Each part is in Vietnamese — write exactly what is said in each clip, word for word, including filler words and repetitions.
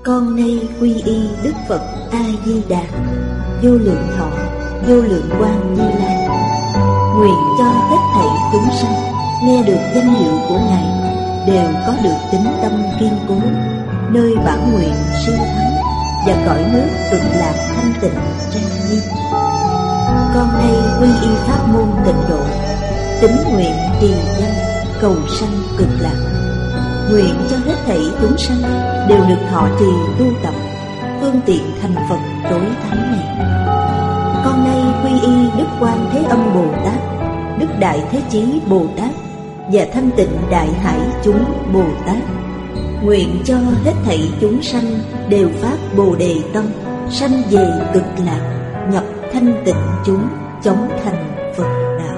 Con nay quy y Đức Phật A Di Đà, vô lượng thọ, vô lượng quang Như Lai. Nguyện cho hết thảy chúng sanh nghe được danh hiệu của Ngài đều có được tín tâm kiên cố, nơi bản nguyện siêu thắng và cõi nước cực lạc thanh tịnh trang nghiêm. Con nay quy y pháp môn tịnh độ, tín nguyện trì danh cầu sanh cực lạc. Nguyện cho hết thảy chúng sanh đều được thọ trì tu tập phương tiện thành Phật tối thắng này. Con nay quy y Đức Quan Thế Âm Bồ Tát, Đức Đại Thế Chí Bồ Tát và Thanh Tịnh Đại Hải chúng Bồ Tát. Nguyện cho hết thảy chúng sanh đều phát Bồ Đề tâm, sanh về cực lạc, nhập thanh tịnh chúng, chóng thành Phật đạo.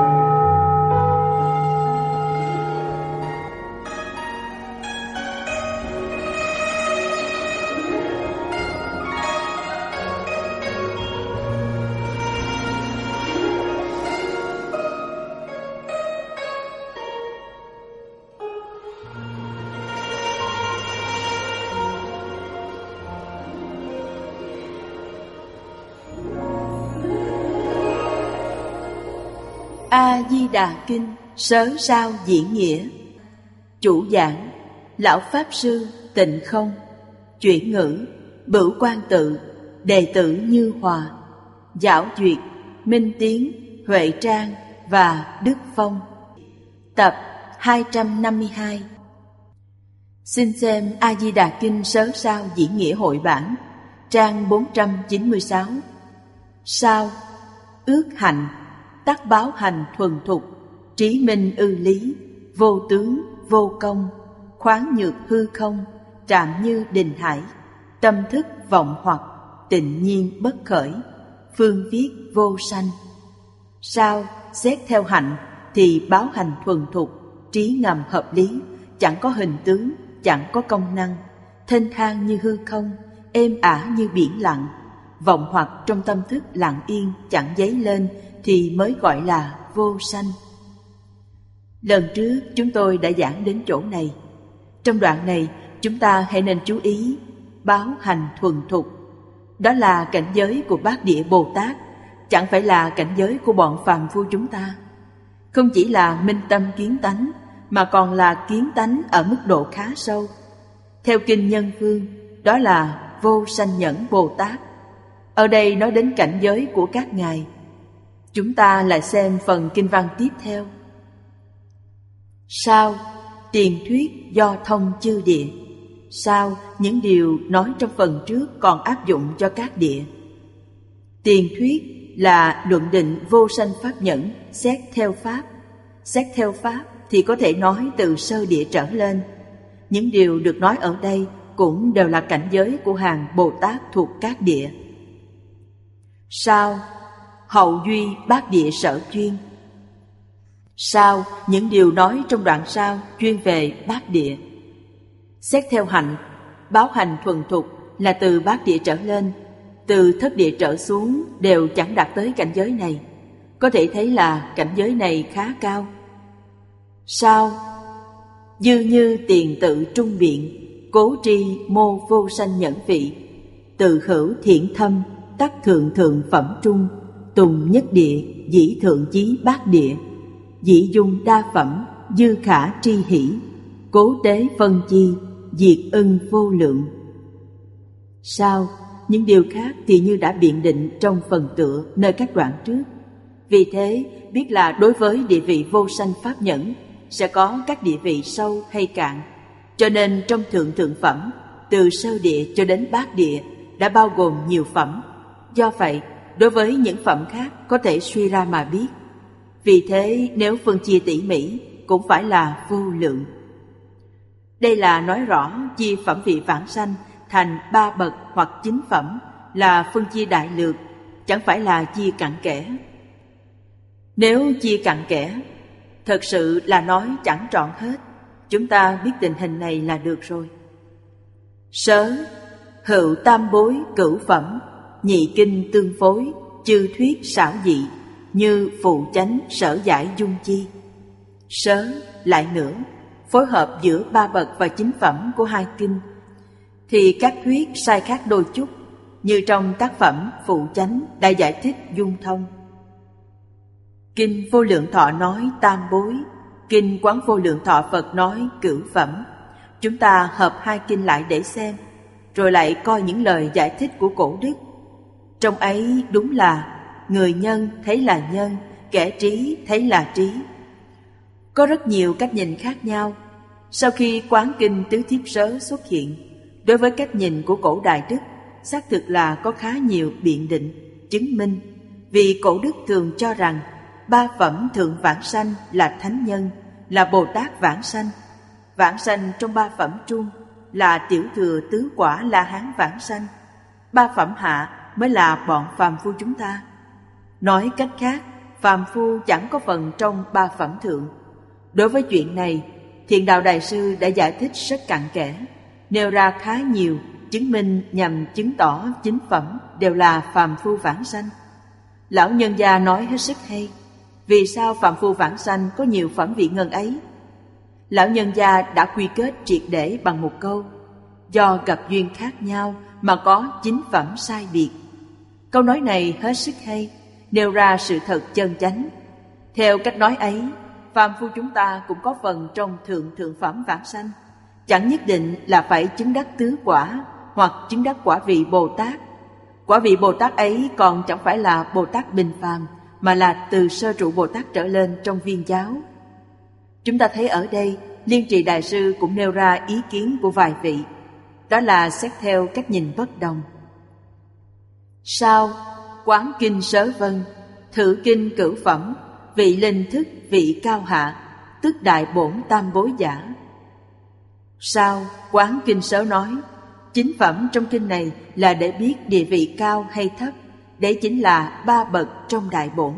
A Di Đà Kinh Sớ Sao Diễn Nghĩa. Chủ giảng Lão Pháp Sư Tịnh Không. Chuyển ngữ Bửu Quang Tự, đệ tử Như Hòa. Giảo duyệt Minh Tiến, Huệ Trang và Đức Phong. Tập hai trăm năm mươi hai. Xin xem A Di Đà Kinh Sớ Sao Diễn Nghĩa hội bản, trang bốn trăm chín mươi sáu. Sao ước hạnh, tắc báo hành thuần thục, trí minh ư lý, vô tướng vô công, khoáng nhược hư không, trạm như đình hải, tâm thức vọng hoặc, tịnh nhiên bất khởi, phương viết vô sanh. Sao xét theo hạnh thì báo hành thuần thục, trí ngầm hợp lý, chẳng có hình tướng, chẳng có công năng, thênh thang như hư không, êm ả như biển lặng, vọng hoặc trong tâm thức lặng yên chẳng dấy lên thì mới gọi là vô sanh. Lần trước chúng tôi đã giảng đến chỗ này. Trong đoạn này chúng ta hãy nên chú ý báo hành thuần thục. Đó là cảnh giới của Bát Địa Bồ Tát, chẳng phải là cảnh giới của bọn phàm phu chúng ta. Không chỉ là minh tâm kiến tánh, mà còn là kiến tánh ở mức độ khá sâu. Theo Kinh Nhân Phương, đó là vô sanh nhẫn Bồ Tát. Ở đây nói đến cảnh giới của các ngài. Chúng ta lại xem phần kinh văn tiếp theo. Sao tiền thuyết do thông chư địa. Sao những điều nói trong phần trước còn áp dụng cho các địa. Tiền thuyết là luận định vô sanh pháp nhẫn xét theo pháp. Xét theo pháp thì có thể nói từ sơ địa trở lên. Những điều được nói ở đây cũng đều là cảnh giới của hàng Bồ Tát thuộc các địa. Sao hậu duy bát địa sở chuyên. Sao những điều nói trong đoạn sau chuyên về bát địa. Xét theo hạnh, báo hành thuần thục là từ bát địa trở lên, từ thất địa trở xuống đều chẳng đạt tới cảnh giới này. Có thể thấy là cảnh giới này khá cao. Sao dư như tiền tự trung biện, cố tri mô vô sanh nhẫn vị, tự hữu thiện thâm, tắc thượng thượng phẩm trung, tùng nhất địa, dĩ thượng chí bát địa, dĩ dung đa phẩm, dư khả tri hỷ, cố tế phân chi, diệt ưng vô lượng. Sao những điều khác thì như đã biện định trong phần tựa nơi các đoạn trước. Vì thế biết là đối với địa vị vô sanh pháp nhẫn sẽ có các địa vị sâu hay cạn. Cho nên trong thượng thượng phẩm, từ sơ địa cho đến bát địa đã bao gồm nhiều phẩm. Do vậy đối với những phẩm khác có thể suy ra mà biết. Vì thế nếu phân chia tỉ mỉ cũng phải là vô lượng. Đây là nói rõ chia phẩm vị vãng sanh thành ba bậc hoặc chín phẩm là phân chia đại lược, chẳng phải là chia cặn kẽ. Nếu chia cặn kẽ, thật sự là nói chẳng trọn hết. Chúng ta biết tình hình này là được rồi. Sớ hữu tam bối cửu phẩm, nhị kinh tương phối, chư thuyết xảo dị, như phụ chánh sở giải dung chi. Sớ lại nữa phối hợp giữa ba bậc và chín phẩm của hai kinh thì các thuyết sai khác đôi chút, như trong tác phẩm Phụ Chánh đã giải thích dung thông. Kinh Vô Lượng Thọ nói tam bối, Kinh Quán Vô Lượng Thọ Phật nói cửu phẩm. Chúng ta hợp hai kinh lại để xem, rồi lại coi những lời giải thích của cổ đức. Trong ấy đúng là người nhân thấy là nhân, kẻ trí thấy là trí. Có rất nhiều cách nhìn khác nhau. Sau khi Quán Kinh Tứ Thiếp Sớ xuất hiện, đối với cách nhìn của cổ đại đức, xác thực là có khá nhiều biện định, chứng minh. Vì cổ đức thường cho rằng ba phẩm thượng vãng sanh là thánh nhân, là Bồ Tát vãng sanh. Vãng sanh trong ba phẩm trung là tiểu thừa tứ quả La Hán vãng sanh. Ba phẩm hạ mới là bọn phàm phu chúng ta. Nói cách khác, phàm phu chẳng có phần trong ba phẩm thượng. Đối với chuyện này, Thiện Đạo Đại Sư đã giải thích rất cặn kẽ, nêu ra khá nhiều chứng minh nhằm chứng tỏ chính phẩm đều là phàm phu vãng sanh. Lão nhân gia nói hết sức hay. Vì sao phàm phu vãng sanh có nhiều phẩm vị ngân ấy? Lão nhân gia đã quy kết triệt để bằng một câu: do gặp duyên khác nhau mà có chính phẩm sai biệt. Câu nói này hết sức hay, nêu ra sự thật chân chánh. Theo cách nói ấy, phàm phu chúng ta cũng có phần trong thượng thượng phẩm vãng sanh. Chẳng nhất định là phải chứng đắc tứ quả hoặc chứng đắc quả vị Bồ Tát. Quả vị Bồ Tát ấy còn chẳng phải là Bồ Tát bình phàm, mà là từ sơ trụ Bồ Tát trở lên trong viên giáo. Chúng ta thấy ở đây, Liên Trì Đại Sư cũng nêu ra ý kiến của vài vị, đó là xét theo cách nhìn bất đồng. Sau Quán Kinh Sớ Vân, Thử Kinh Cửu Phẩm, vị linh thức vị cao hạ, tức đại bổn tam bối giả. Sau Quán Kinh Sớ nói, chính phẩm trong kinh này là để biết địa vị cao hay thấp, đấy chính là ba bậc trong đại bổn.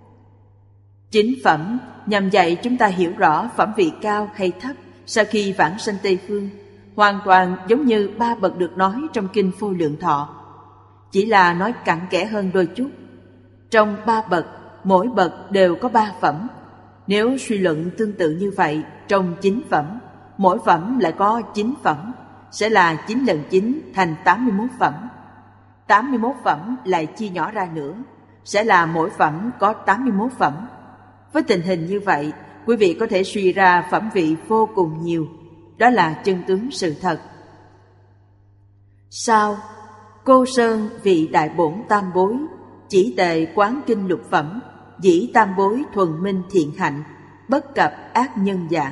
Chính phẩm nhằm dạy chúng ta hiểu rõ phẩm vị cao hay thấp sau khi vãng sanh Tây Phương, hoàn toàn giống như ba bậc được nói trong Kinh Vô Lượng Thọ, chỉ là nói cặn kẽ hơn đôi chút. Trong ba bậc, mỗi bậc đều có ba phẩm. Nếu suy luận tương tự như vậy, trong chín phẩm, mỗi phẩm lại có chín phẩm, sẽ là chín lần chín thành tám mươi mốt phẩm. tám mươi mốt phẩm lại chia nhỏ ra nữa, sẽ là mỗi phẩm có tám mươi mốt phẩm. Với tình hình như vậy, quý vị có thể suy ra phẩm vị vô cùng nhiều. Đó là chân tướng sự thật. Sau Cô Sơn vị đại bổn tam bối, chỉ tề Quán Kinh lục phẩm, dĩ tam bối thuần minh thiện hạnh, bất cập ác nhân giả.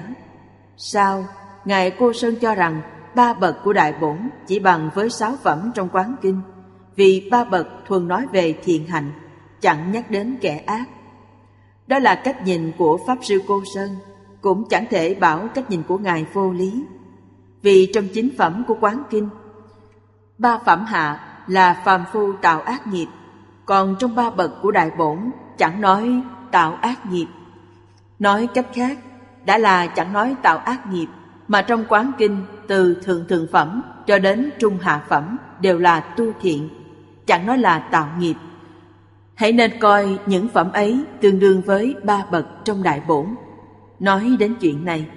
Sau Ngài Cô Sơn cho rằng ba bậc của đại bổn chỉ bằng với sáu phẩm trong Quán Kinh, vì ba bậc thuần nói về thiện hạnh, chẳng nhắc đến kẻ ác. Đó là cách nhìn của Pháp Sư Cô Sơn, cũng chẳng thể bảo cách nhìn của Ngài vô lý. Vì trong chính phẩm của Quán Kinh, ba phẩm hạ là phàm phu tạo ác nghiệp, còn trong ba bậc của đại bổn chẳng nói tạo ác nghiệp. Nói cách khác, đã là chẳng nói tạo ác nghiệp, mà trong Quán Kinh từ thượng thượng phẩm cho đến trung hạ phẩm đều là tu thiện, chẳng nói là tạo nghiệp. Hãy nên coi những phẩm ấy tương đương với ba bậc trong đại bổn. Nói đến chuyện này,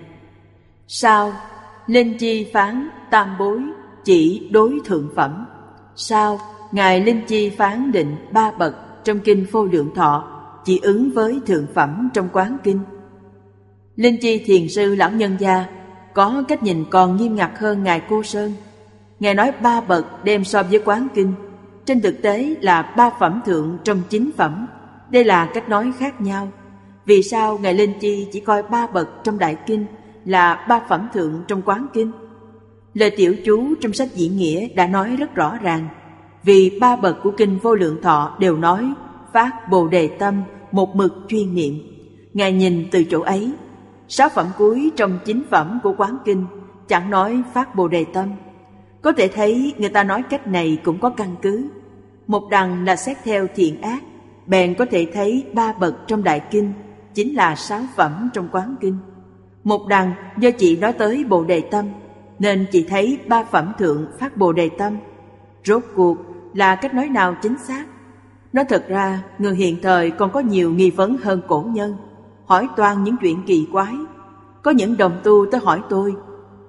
sau Linh Chi phán tam bối chỉ đối thượng phẩm. Sau Ngài Linh Chi phán định ba bậc trong Kinh Vô Lượng Thọ chỉ ứng với thượng phẩm trong Quán Kinh. Linh Chi Thiền Sư lão nhân gia có cách nhìn còn nghiêm ngặt hơn Ngài Cô Sơn. Ngài nói ba bậc đem so với Quán Kinh, trên thực tế là ba phẩm thượng trong chín phẩm. Đây là cách nói khác nhau. Vì sao Ngài Linh Chi chỉ coi ba bậc trong Đại Kinh là ba phẩm thượng trong Quán Kinh? Lời tiểu chú trong sách Diễn Nghĩa đã nói rất rõ ràng. Vì ba bậc của Kinh Vô Lượng Thọ đều nói phát Bồ Đề tâm, một mực chuyên niệm. Ngài nhìn từ chỗ ấy, sáu phẩm cuối trong chín phẩm của Quán Kinh chẳng nói phát Bồ Đề tâm. Có thể thấy người ta nói cách này cũng có căn cứ. Một đằng là xét theo thiện ác, bèn có thể thấy ba bậc trong Đại Kinh chính là sáu phẩm trong Quán Kinh. Một đằng do chị nói tới Bồ Đề tâm, nên chị thấy ba phẩm thượng phát Bồ Đề tâm. Rốt cuộc là cách nói nào chính xác? Nói thật ra, người hiện thời còn có nhiều nghi vấn hơn cổ nhân, hỏi toàn những chuyện kỳ quái. Có những đồng tu tới hỏi tôi,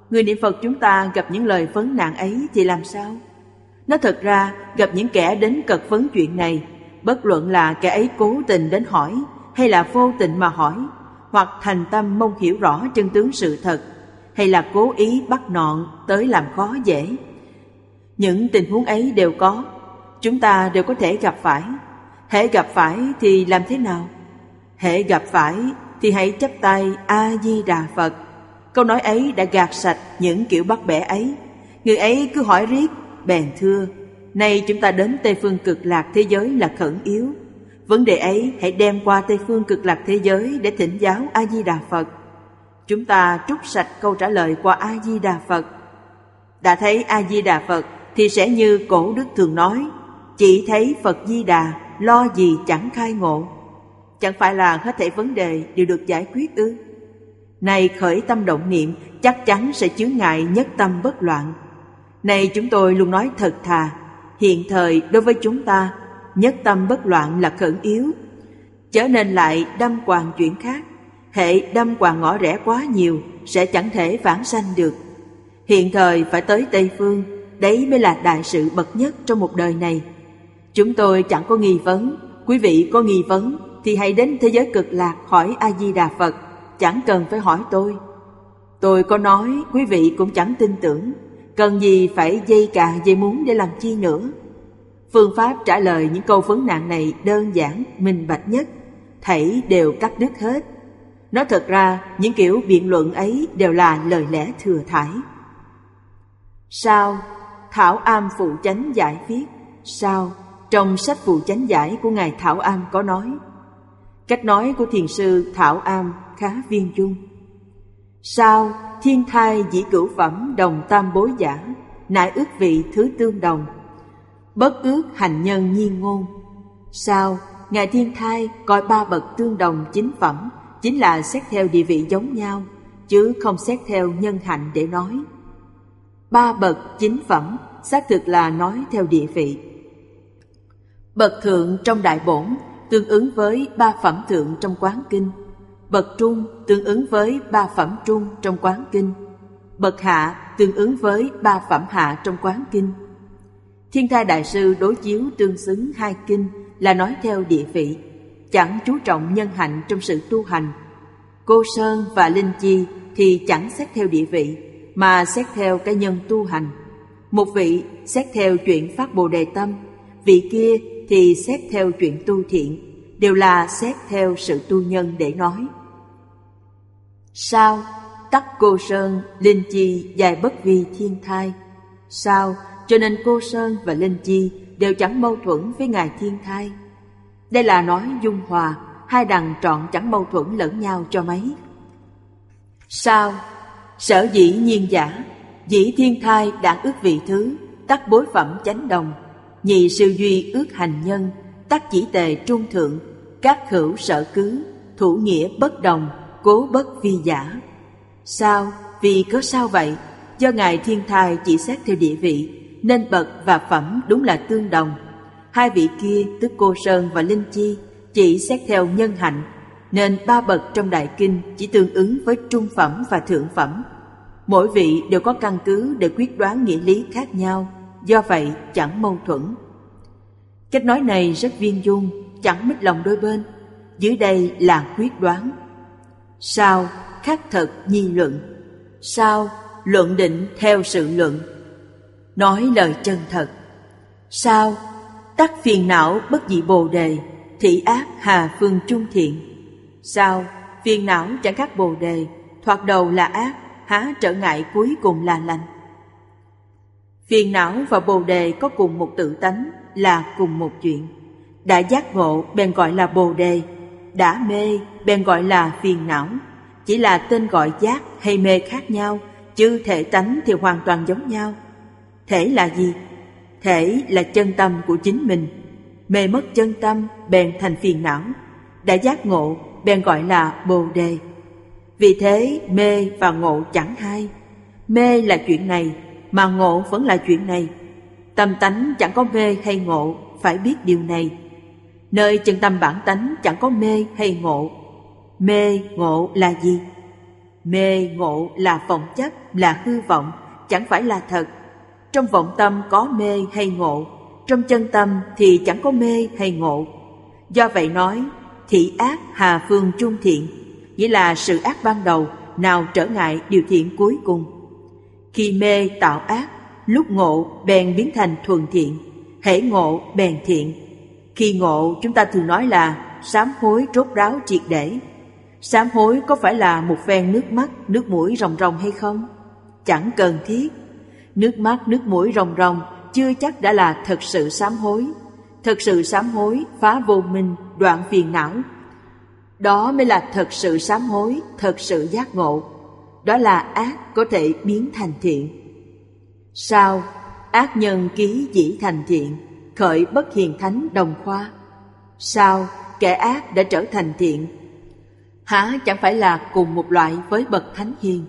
Người niệm Phật chúng ta gặp những lời vấn nạn ấy thì làm sao? Nó thật ra gặp những kẻ đến cật vấn chuyện này, bất luận là kẻ ấy cố tình đến hỏi hay là vô tình mà hỏi, hoặc thành tâm mong hiểu rõ chân tướng sự thật, hay là cố ý bắt nọn tới làm khó dễ. Những tình huống ấy đều có, chúng ta đều có thể gặp phải. Hễ gặp phải thì làm thế nào? Hễ gặp phải thì hãy chắp tay A-di-đà Phật. Câu nói ấy đã gạt sạch những kiểu bắt bẻ ấy. Người ấy cứ hỏi riết, bèn thưa: nay chúng ta đến Tây phương cực lạc thế giới là khẩn yếu. Vấn đề ấy hãy đem qua Tây phương cực lạc thế giới để thỉnh giáo A-di-đà Phật. Chúng ta trút sạch câu trả lời qua A-di-đà Phật. Đã thấy A-di-đà Phật thì sẽ như cổ đức thường nói: chỉ thấy Phật Di Đà, lo gì chẳng khai ngộ. Chẳng phải là hết thảy vấn đề đều được giải quyết ư? Này khởi tâm động niệm chắc chắn sẽ chướng ngại nhất tâm bất loạn. Này chúng tôi luôn nói thật thà, hiện thời đối với chúng ta, nhất tâm bất loạn là khẩn yếu. Chớ nên lại đâm quàng chuyện khác. Hệ đâm quàng ngõ rẽ quá nhiều sẽ chẳng thể vãng sanh được. Hiện thời phải tới Tây Phương, đấy mới là đại sự bậc nhất trong một đời này. Chúng tôi chẳng có nghi vấn. Quý vị có nghi vấn thì hãy đến thế giới cực lạc hỏi A-di-đà Phật, chẳng cần phải hỏi tôi. Tôi có nói quý vị cũng chẳng tin tưởng, cần gì phải dây cà dây muốn để làm chi nữa. Phương pháp trả lời những câu vấn nạn này đơn giản, minh bạch nhất, thảy đều cắt đứt hết. Nói thật ra, những kiểu biện luận ấy đều là lời lẽ thừa thải. Sao? Thảo Am Phụ Chánh giải viết. Sao? Trong sách Phụ Chánh giải của Ngài Thảo Am có nói. Cách nói của thiền sư Thảo Am khá viên dung. Sao? Thiên thai dĩ cửu phẩm đồng tam bối giả, nại ước vị thứ tương đồng, bất ước hành nhân nhiên ngôn. Sao? Ngài Thiên thai coi ba bậc tương đồng chính phẩm chính là xét theo địa vị giống nhau, chứ không xét theo nhân hạnh để nói. Ba bậc chính phẩm xác thực là nói theo địa vị. Bậc thượng trong đại bổn tương ứng với ba phẩm thượng trong quán kinh. Bậc trung tương ứng với ba phẩm trung trong quán kinh. Bậc hạ tương ứng với ba phẩm hạ trong quán kinh. Thiên thai đại sư đối chiếu tương xứng hai kinh là nói theo địa vị, chẳng chú trọng nhân hạnh trong sự tu hành. Cô Sơn và Linh Chi thì chẳng xét theo địa vị, mà xét theo cái nhân tu hành. Một vị xét theo chuyện phát Bồ Đề tâm, vị kia thì xét theo chuyện tu thiện, đều là xét theo sự tu nhân để nói. Sao? Tắc Cô Sơn, Linh Chi dài bất vi thiên thai. Sao? Cho nên Cô Sơn và Linh Chi đều chẳng mâu thuẫn với Ngài Thiên thai. Đây là nói dung hòa, hai đằng trọn chẳng mâu thuẫn lẫn nhau cho mấy. Sao? Sở dĩ nhiên giả, dĩ thiên thai đản ước vị thứ, tắc bối phẩm chánh đồng, nhị sư duy ước hành nhân, tắc chỉ tề trung thượng, các hữu sở cứ, thủ nghĩa bất đồng, cố bất vi giả. Sao? Vì có sao vậy? Do Ngài Thiên thai chỉ xét theo địa vị, nên bậc và phẩm đúng là tương đồng. Hai vị kia tức Cô Sơn và Linh Chi chỉ xét theo nhân hạnh, nên ba bậc trong đại kinh chỉ tương ứng với trung phẩm và thượng phẩm. Mỗi vị đều có căn cứ để quyết đoán nghĩa lý khác nhau, do vậy chẳng mâu thuẫn. Cách nói này rất viên dung, chẳng mít lòng đôi bên. Dưới đây là quyết đoán. Sao? Khắc thật nhi luận. Sao? Luận định theo sự luận, nói lời chân thật. Sao? Tắc phiền não bất dị bồ đề, thị ác hà phương trung thiện. Sao? Phiền não chẳng khác bồ đề, thoạt đầu là ác, há trở ngại cuối cùng là lành. Phiền não và bồ đề có cùng một tự tánh, là cùng một chuyện. Đã giác ngộ bèn gọi là bồ đề, đã mê bèn gọi là phiền não. Chỉ là tên gọi giác hay mê khác nhau, chứ thể tánh thì hoàn toàn giống nhau. Thể là gì? Thể là chân tâm của chính mình. Mê mất chân tâm bèn thành phiền não. Đã giác ngộ bèn gọi là bồ đề. Vì thế mê và ngộ chẳng hai. Mê là chuyện này, mà ngộ vẫn là chuyện này. Tâm tánh chẳng có mê hay ngộ, phải biết điều này. Nơi chân tâm bản tánh chẳng có mê hay ngộ. Mê ngộ là gì? Mê ngộ là vọng chấp, là hư vọng, chẳng phải là thật. Trong vọng tâm có mê hay ngộ, trong chân tâm thì chẳng có mê hay ngộ. Do vậy nói, thị ác hà phương trung thiện, nghĩa là sự ác ban đầu nào trở ngại điều thiện cuối cùng. Khi mê tạo ác, lúc ngộ bèn biến thành thuần thiện, hễ ngộ bèn thiện. Khi ngộ chúng ta thường nói là sám hối rốt ráo triệt để. Sám hối có phải là một phen nước mắt, nước mũi ròng ròng hay không? Chẳng cần thiết. Nước mắt, nước mũi ròng ròng chưa chắc đã là thật sự sám hối. Thật sự sám hối phá vô minh, đoạn phiền não. Đó mới là thật sự sám hối, thật sự giác ngộ. Đó là ác có thể biến thành thiện. Sao? Ác nhân ký dĩ thành thiện, khởi bất hiền thánh đồng khoa. Sao? Kẻ ác đã trở thành thiện, há chẳng phải là cùng một loại với bậc thánh hiền?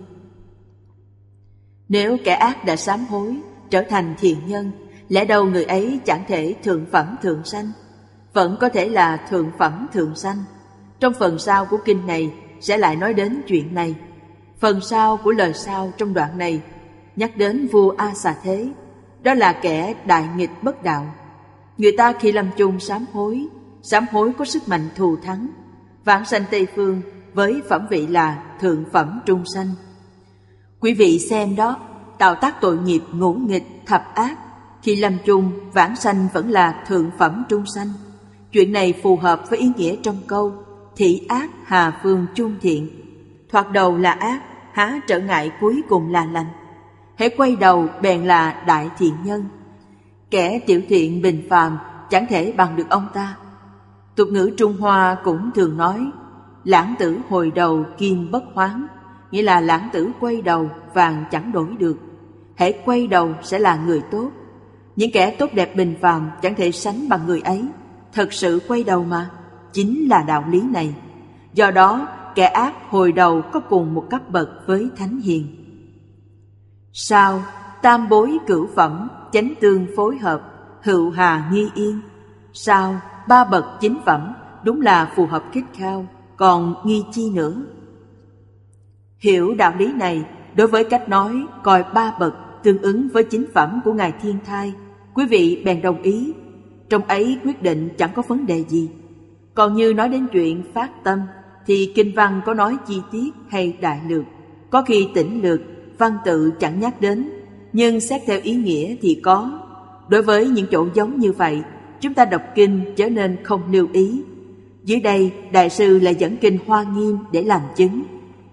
Nếu kẻ ác đã sám hối, trở thành thiện nhân, lẽ đâu người ấy chẳng thể thượng phẩm thượng sanh? Vẫn có thể là thượng phẩm thượng sanh. Trong phần sau của kinh này sẽ lại nói đến chuyện này. Phần sau của lời sau trong đoạn này nhắc đến vua A Xà Thế. Đó là kẻ đại nghịch bất đạo. Người ta khi lâm chung sám hối, sám hối có sức mạnh thù thắng, vãng sanh Tây Phương với phẩm vị là thượng phẩm trung sanh. Quý vị xem đó, tạo tác tội nghiệp ngũ nghịch thập ác, khi lâm chung vãng sanh vẫn là thượng phẩm trung sanh. Chuyện này phù hợp với ý nghĩa trong câu thị ác hà phương trung thiện. Thoạt đầu là ác, há trở ngại cuối cùng là lành. Hễ quay đầu bèn là đại thiện nhân. Kẻ tiểu thiện bình phàm chẳng thể bằng được ông ta. Tục ngữ Trung Hoa cũng thường nói lãng tử hồi đầu kim bất hoán, nghĩa là lãng tử quay đầu vàng chẳng đổi được. Hễ quay đầu sẽ là người tốt. Những kẻ tốt đẹp bình phàm chẳng thể sánh bằng người ấy. Thật sự quay đầu mà, chính là đạo lý này. Do đó kẻ ác hồi đầu có cùng một cấp bậc với thánh hiền. Sao? Tam bối cửu phẩm, chánh tương phối hợp, hữu hà nghi yên. Sao? Ba bậc chính phẩm đúng là phù hợp khích khao, còn nghi chi nữa? Hiểu đạo lý này, đối với cách nói coi ba bậc tương ứng với chính phẩm của Ngài Thiên Thai, quý vị bèn đồng ý. Trong ấy quyết định chẳng có vấn đề gì. Còn như nói đến chuyện phát tâm thì kinh văn có nói chi tiết hay đại lược, có khi tỉnh lược, văn tự chẳng nhắc đến, nhưng xét theo ý nghĩa thì có. Đối với những chỗ giống như vậy, chúng ta đọc kinh chớ nên không lưu ý. Dưới đây Đại sư lại dẫn kinh Hoa Nghiêm để làm chứng.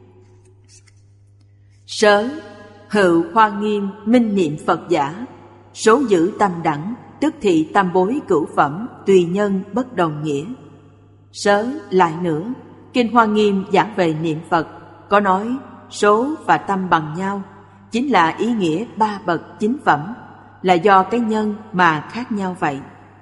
Sớ, hữu Hoa Nghiêm minh niệm Phật giả, số giữ tâm đẳng, tức thị tam bối cửu phẩm, tùy nhân bất đồng nghĩa. Sớ lại nữa, kinh Hoa Nghiêm giảng về niệm Phật, có nói số và tâm bằng nhau, chính là ý nghĩa ba bậc chính phẩm, là do cái nhân mà khác nhau vậy.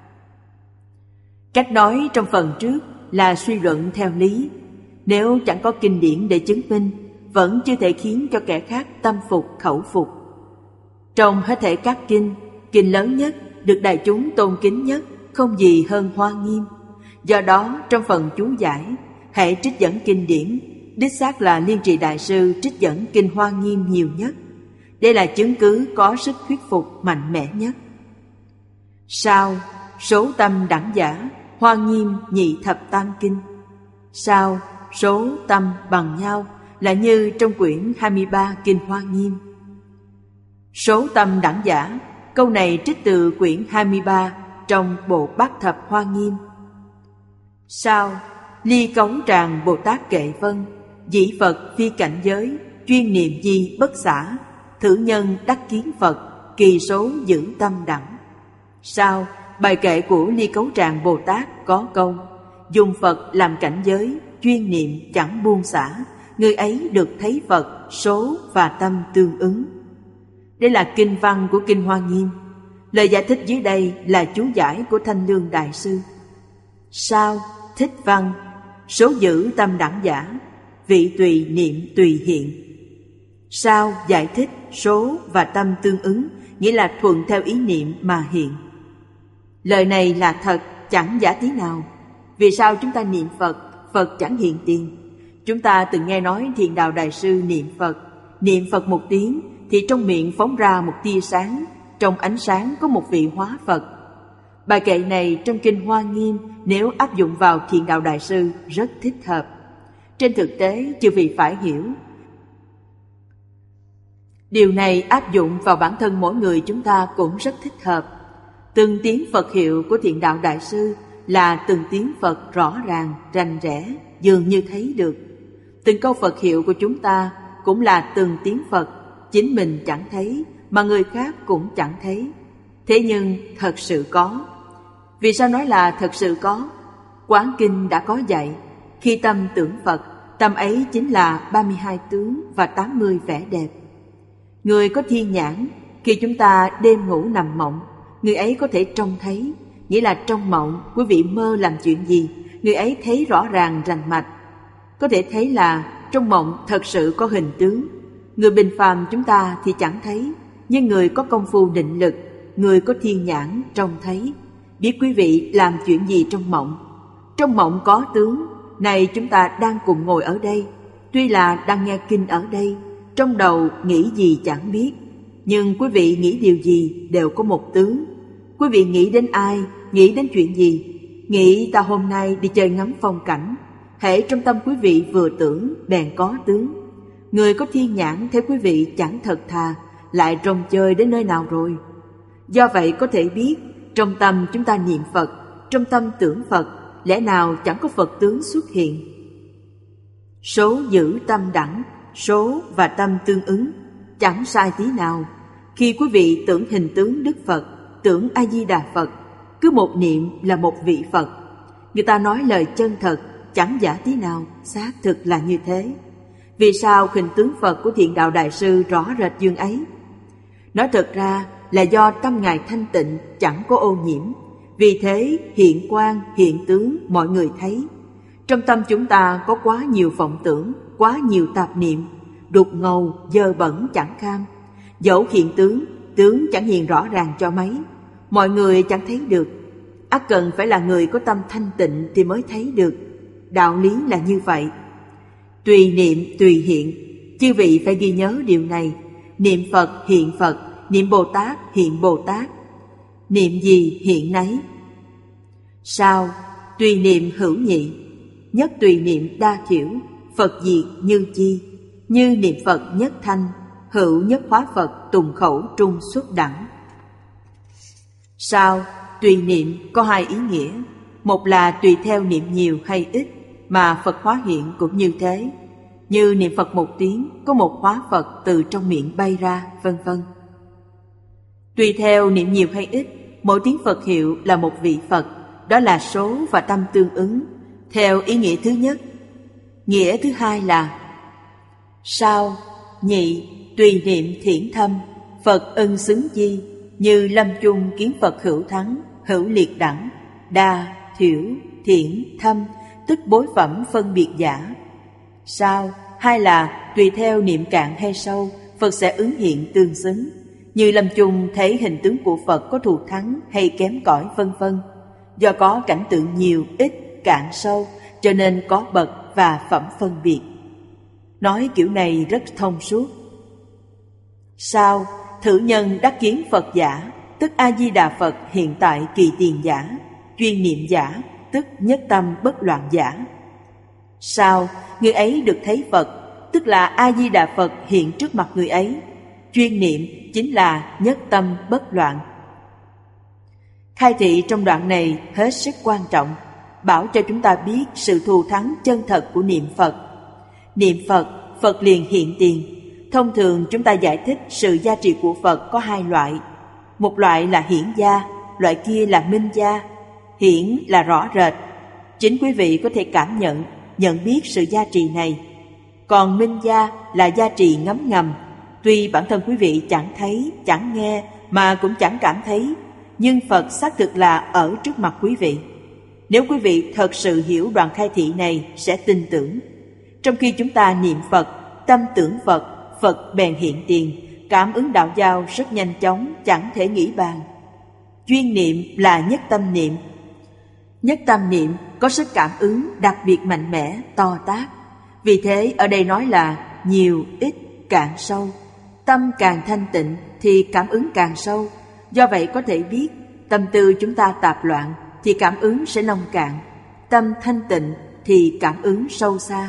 Cách nói trong phần trước là suy luận theo lý. Nếu chẳng có kinh điển để chứng minh, vẫn chưa thể khiến cho kẻ khác tâm phục khẩu phục. Trong hết thảy các kinh, kinh lớn nhất, được đại chúng tôn kính nhất, không gì hơn Hoa Nghiêm. Do đó trong phần chú giải, hãy trích dẫn kinh điển, đích xác là Liên Trì Đại sư trích dẫn kinh Hoa Nghiêm nhiều nhất. Đây là chứng cứ có sức thuyết phục mạnh mẽ nhất. Sao? Số tâm đẳng giả, Hoa Nghiêm nhị thập tam kinh. Sao? Số tâm bằng nhau là như trong quyển hai mươi ba kinh Hoa Nghiêm. Số tâm đẳng giả, câu này trích từ quyển hai mươi ba trong bộ Bát Thập Hoa Nghiêm. Sao? Ly cấu tràng Bồ Tát Kệ Vân, dĩ Phật phi cảnh giới, chuyên niệm di bất xả, thử nhân đắc kiến Phật, kỳ số giữ tâm đẳng. Sao? Bài kệ của Ly Cấu Tràng Bồ Tát có câu dùng Phật làm cảnh giới, chuyên niệm chẳng buông xả, người ấy được thấy Phật, số và tâm tương ứng. Đây là kinh văn của kinh Hoa Nghiêm. Lời giải thích dưới đây là chú giải của Thanh Lương Đại sư. Sao? Thích văn, số giữ tâm đẳng giả, vị tùy niệm tùy hiện. Sao? Giải thích số và tâm tương ứng, nghĩa là thuận theo ý niệm mà hiện. Lời này là thật, chẳng giả tí nào. Vì sao chúng ta niệm Phật, Phật chẳng hiện tiền? Chúng ta từng nghe nói Thiền Đạo Đại Sư niệm Phật. Niệm Phật một tiếng thì trong miệng phóng ra một tia sáng, trong ánh sáng có một vị hóa Phật. Bài kệ này trong Kinh Hoa Nghiêm nếu áp dụng vào Thiền Đạo Đại Sư rất thích hợp. Trên thực tế, chư vị phải hiểu, điều này áp dụng vào bản thân mỗi người chúng ta cũng rất thích hợp. Từng tiếng Phật hiệu của Thiền Đạo Đại Sư là từng tiếng Phật rõ ràng, rành rẽ, dường như thấy được. Từng câu Phật hiệu của chúng ta cũng là từng tiếng Phật, chính mình chẳng thấy mà người khác cũng chẳng thấy. Thế nhưng thật sự có. Vì sao nói là thật sự có? Quán Kinh đã có dạy, khi tâm tưởng Phật, tâm ấy chính là ba mươi hai tướng và tám mươi vẻ đẹp. Người có thiên nhãn, khi chúng ta đêm ngủ nằm mộng, người ấy có thể trông thấy, nghĩa là trong mộng quý vị mơ làm chuyện gì, người ấy thấy rõ ràng rành mạch. Có thể thấy là trong mộng thật sự có hình tướng. Người bình phàm chúng ta thì chẳng thấy, nhưng người có công phu định lực, người có thiên nhãn trông thấy, biết quý vị làm chuyện gì trong mộng. Trong mộng có tướng, này chúng ta đang cùng ngồi ở đây, tuy là đang nghe kinh ở đây, trong đầu nghĩ gì chẳng biết, nhưng quý vị nghĩ điều gì đều có một tướng. Quý vị nghĩ đến ai, nghĩ đến chuyện gì? Nghĩ ta hôm nay đi chơi ngắm phong cảnh, hễ trong tâm quý vị vừa tưởng bèn có tướng. Người có thiên nhãn thấy quý vị chẳng thật thà, lại rong chơi đến nơi nào rồi. Do vậy có thể biết, trong tâm chúng ta niệm Phật, trong tâm tưởng Phật, lẽ nào chẳng có Phật tướng xuất hiện. Số giữ tâm đẳng, số và tâm tương ứng, chẳng sai tí nào. Khi quý vị tưởng hình tướng Đức Phật, tưởng A-di-đà Phật, cứ một niệm là một vị Phật. Người ta nói lời chân thật, chẳng giả tí nào, xác thực là như thế. Vì sao hình tướng Phật của Thiền Đạo Đại Sư rõ rệt dương ấy? Nói thật ra là do tâm Ngài thanh tịnh, chẳng có ô nhiễm. Vì thế hiện quang, hiện tướng mọi người thấy. Trong tâm chúng ta có quá nhiều vọng tưởng, quá nhiều tạp niệm, đục ngầu, dơ bẩn chẳng kham. Dẫu hiện tướng, tướng chẳng hiện rõ ràng cho mấy, mọi người chẳng thấy được. Ắt cần phải là người có tâm thanh tịnh thì mới thấy được. Đạo lý là như vậy. Tùy niệm tùy hiện, chư vị phải ghi nhớ điều này. Niệm Phật hiện Phật, niệm Bồ Tát hiện Bồ Tát. Niệm gì hiện nấy. Sao? Tùy niệm hữu nhị, nhất tùy niệm đa thiểu, Phật diệt như chi. Như niệm Phật nhất thanh, hữu nhất hóa Phật tùng khẩu trung xuất đẳng. Sao? Tùy niệm có hai ý nghĩa. Một là tùy theo niệm nhiều hay ít mà Phật hóa hiện cũng như thế. Như niệm Phật một tiếng có một hóa Phật từ trong miệng bay ra, vân vân. Tùy theo niệm nhiều hay ít, mỗi tiếng Phật hiệu là một vị Phật, đó là số và tâm tương ứng, theo ý nghĩa thứ nhất. Nghĩa thứ hai là sao? Nhị, tùy niệm thiển thâm, Phật ân xứng chi. Như lâm chung kiến Phật hữu thắng, hữu liệt đẳng, đa, thiểu, thiển, thâm, tức bối phẩm phân biệt giả. Sao? Hai là tùy theo niệm cạn hay sâu, Phật sẽ ứng hiện tương xứng. Như lâm chung thấy hình tướng của Phật có thù thắng hay kém cỏi vân vân. Do có cảnh tượng nhiều, ít, cạn sâu, cho nên có bậc và phẩm phân biệt. Nói kiểu này rất thông suốt. Sao? Thử nhân đắc kiến Phật giả, tức A-di-đà Phật hiện tại kỳ tiền giả, chuyên niệm giả, tức nhất tâm bất loạn giả. Sao? Người ấy được thấy Phật, tức là A-di-đà Phật hiện trước mặt người ấy. Chuyên niệm chính là nhất tâm bất loạn. Khai thị trong đoạn này hết sức quan trọng, bảo cho chúng ta biết sự thù thắng chân thật của niệm Phật. Niệm Phật, Phật liền hiện tiền. Thông thường chúng ta giải thích sự gia trị của Phật có hai loại. Một loại là hiển gia, loại kia là minh gia. Hiển là rõ rệt, chính quý vị có thể cảm nhận, nhận biết sự gia trị này. Còn minh gia là gia trị ngấm ngầm, tuy bản thân quý vị chẳng thấy, chẳng nghe mà cũng chẳng cảm thấy, nhưng Phật xác thực là ở trước mặt quý vị. Nếu quý vị thật sự hiểu đoạn khai thị này sẽ tin tưởng. Trong khi chúng ta niệm Phật, tâm tưởng Phật, Phật bèn hiện tiền, cảm ứng đạo giao rất nhanh chóng, chẳng thể nghĩ bàn. Chuyên niệm là nhất tâm niệm. Nhất tâm niệm có sức cảm ứng đặc biệt mạnh mẽ, to tát. Vì thế ở đây nói là nhiều, ít, cạn, sâu. Tâm càng thanh tịnh thì cảm ứng càng sâu. Do vậy có thể biết tâm tư chúng ta tạp loạn thì cảm ứng sẽ nông cạn. Tâm thanh tịnh thì cảm ứng sâu xa.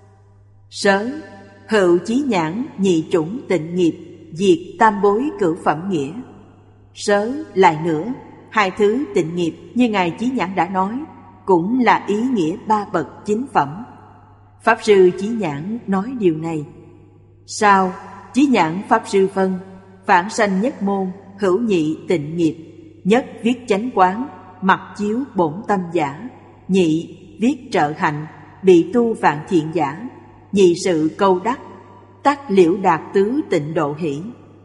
Sớ, hữu chí nhãn nhị chủng tịnh nghiệp, diệt tam bối cửu phẩm nghĩa. Sớ lại nữa, hai thứ tịnh nghiệp như Ngài Chí Nhãn đã nói cũng là ý nghĩa ba bậc chính phẩm. Pháp Sư Chí Nhãn nói điều này. Sao? Chí Nhãn Pháp Sư phân: phản sanh nhất môn, hữu nhị tịnh nghiệp. Nhất viết chánh quán, mặc chiếu bổn tâm giả. Nhị viết trợ hạnh, bị tu vạn thiện giả. Nhị sự câu đắc, tắc liễu đạt tứ tịnh độ hỷ.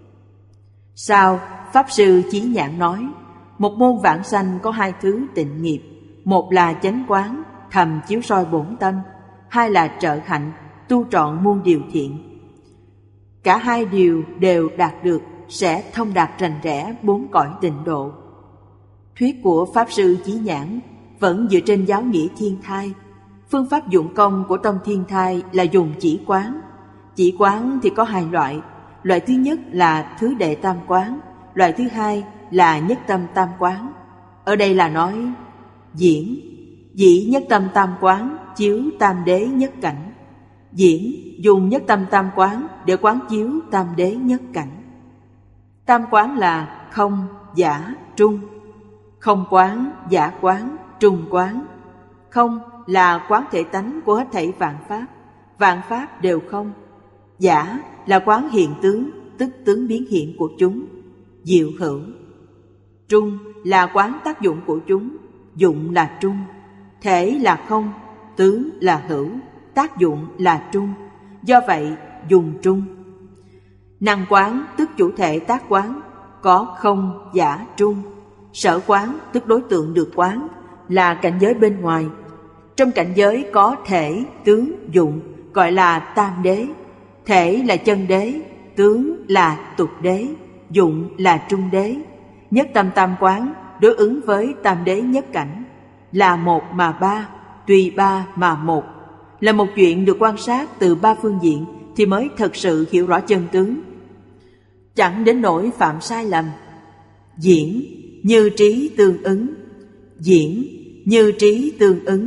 Sao? Pháp Sư Chí Nhãn nói, một môn vãng sanh có hai thứ tịnh nghiệp. Một là chánh quán, thầm chiếu soi bổn tâm. Hai là trợ hạnh, tu trọn muôn điều thiện. Cả hai điều đều đạt được sẽ thông đạt rành rẽ bốn cõi tịnh độ. Thuyết của Pháp Sư Chí Nhãn vẫn dựa trên giáo nghĩa thiên thai. Phương pháp dụng công của tông thiên thai là dùng chỉ quán. Chỉ quán thì có hai loại. Loại thứ nhất là thứ đệ tam quán, loại thứ hai là nhất tâm tam quán. Ở đây là nói diễn, dĩ nhất tâm tam quán chiếu tam đế nhất cảnh. Diễn dùng nhất tâm tam quán để quán chiếu tam đế nhất cảnh. Tam quán là không, giả, trung. Không quán, giả quán, trung quán. Không là quán thể tánh của hết thảy vạn pháp, vạn pháp đều không. Giả là quán hiện tướng, tức tướng biến hiện của chúng, diệu hữu. Trung là quán tác dụng của chúng, dụng là trung. Thể là không, tướng là hữu, tác dụng là trung. Do vậy dùng trung. Năng quán tức chủ thể tác quán, có không, giả, trung. Sở quán tức đối tượng được quán, là cảnh giới bên ngoài. Trong cảnh giới có thể, tướng, dụng, gọi là tam đế. Thể là chân đế, tướng là tục đế, dụng là trung đế. Nhất tâm tam quán đối ứng với tam đế nhất cảnh, là một mà ba, tùy ba mà một. Là một chuyện được quan sát từ ba phương diện thì mới thật sự hiểu rõ chân tướng, chẳng đến nỗi phạm sai lầm. Diễn như trí tương ứng, diễn như trí tương ứng.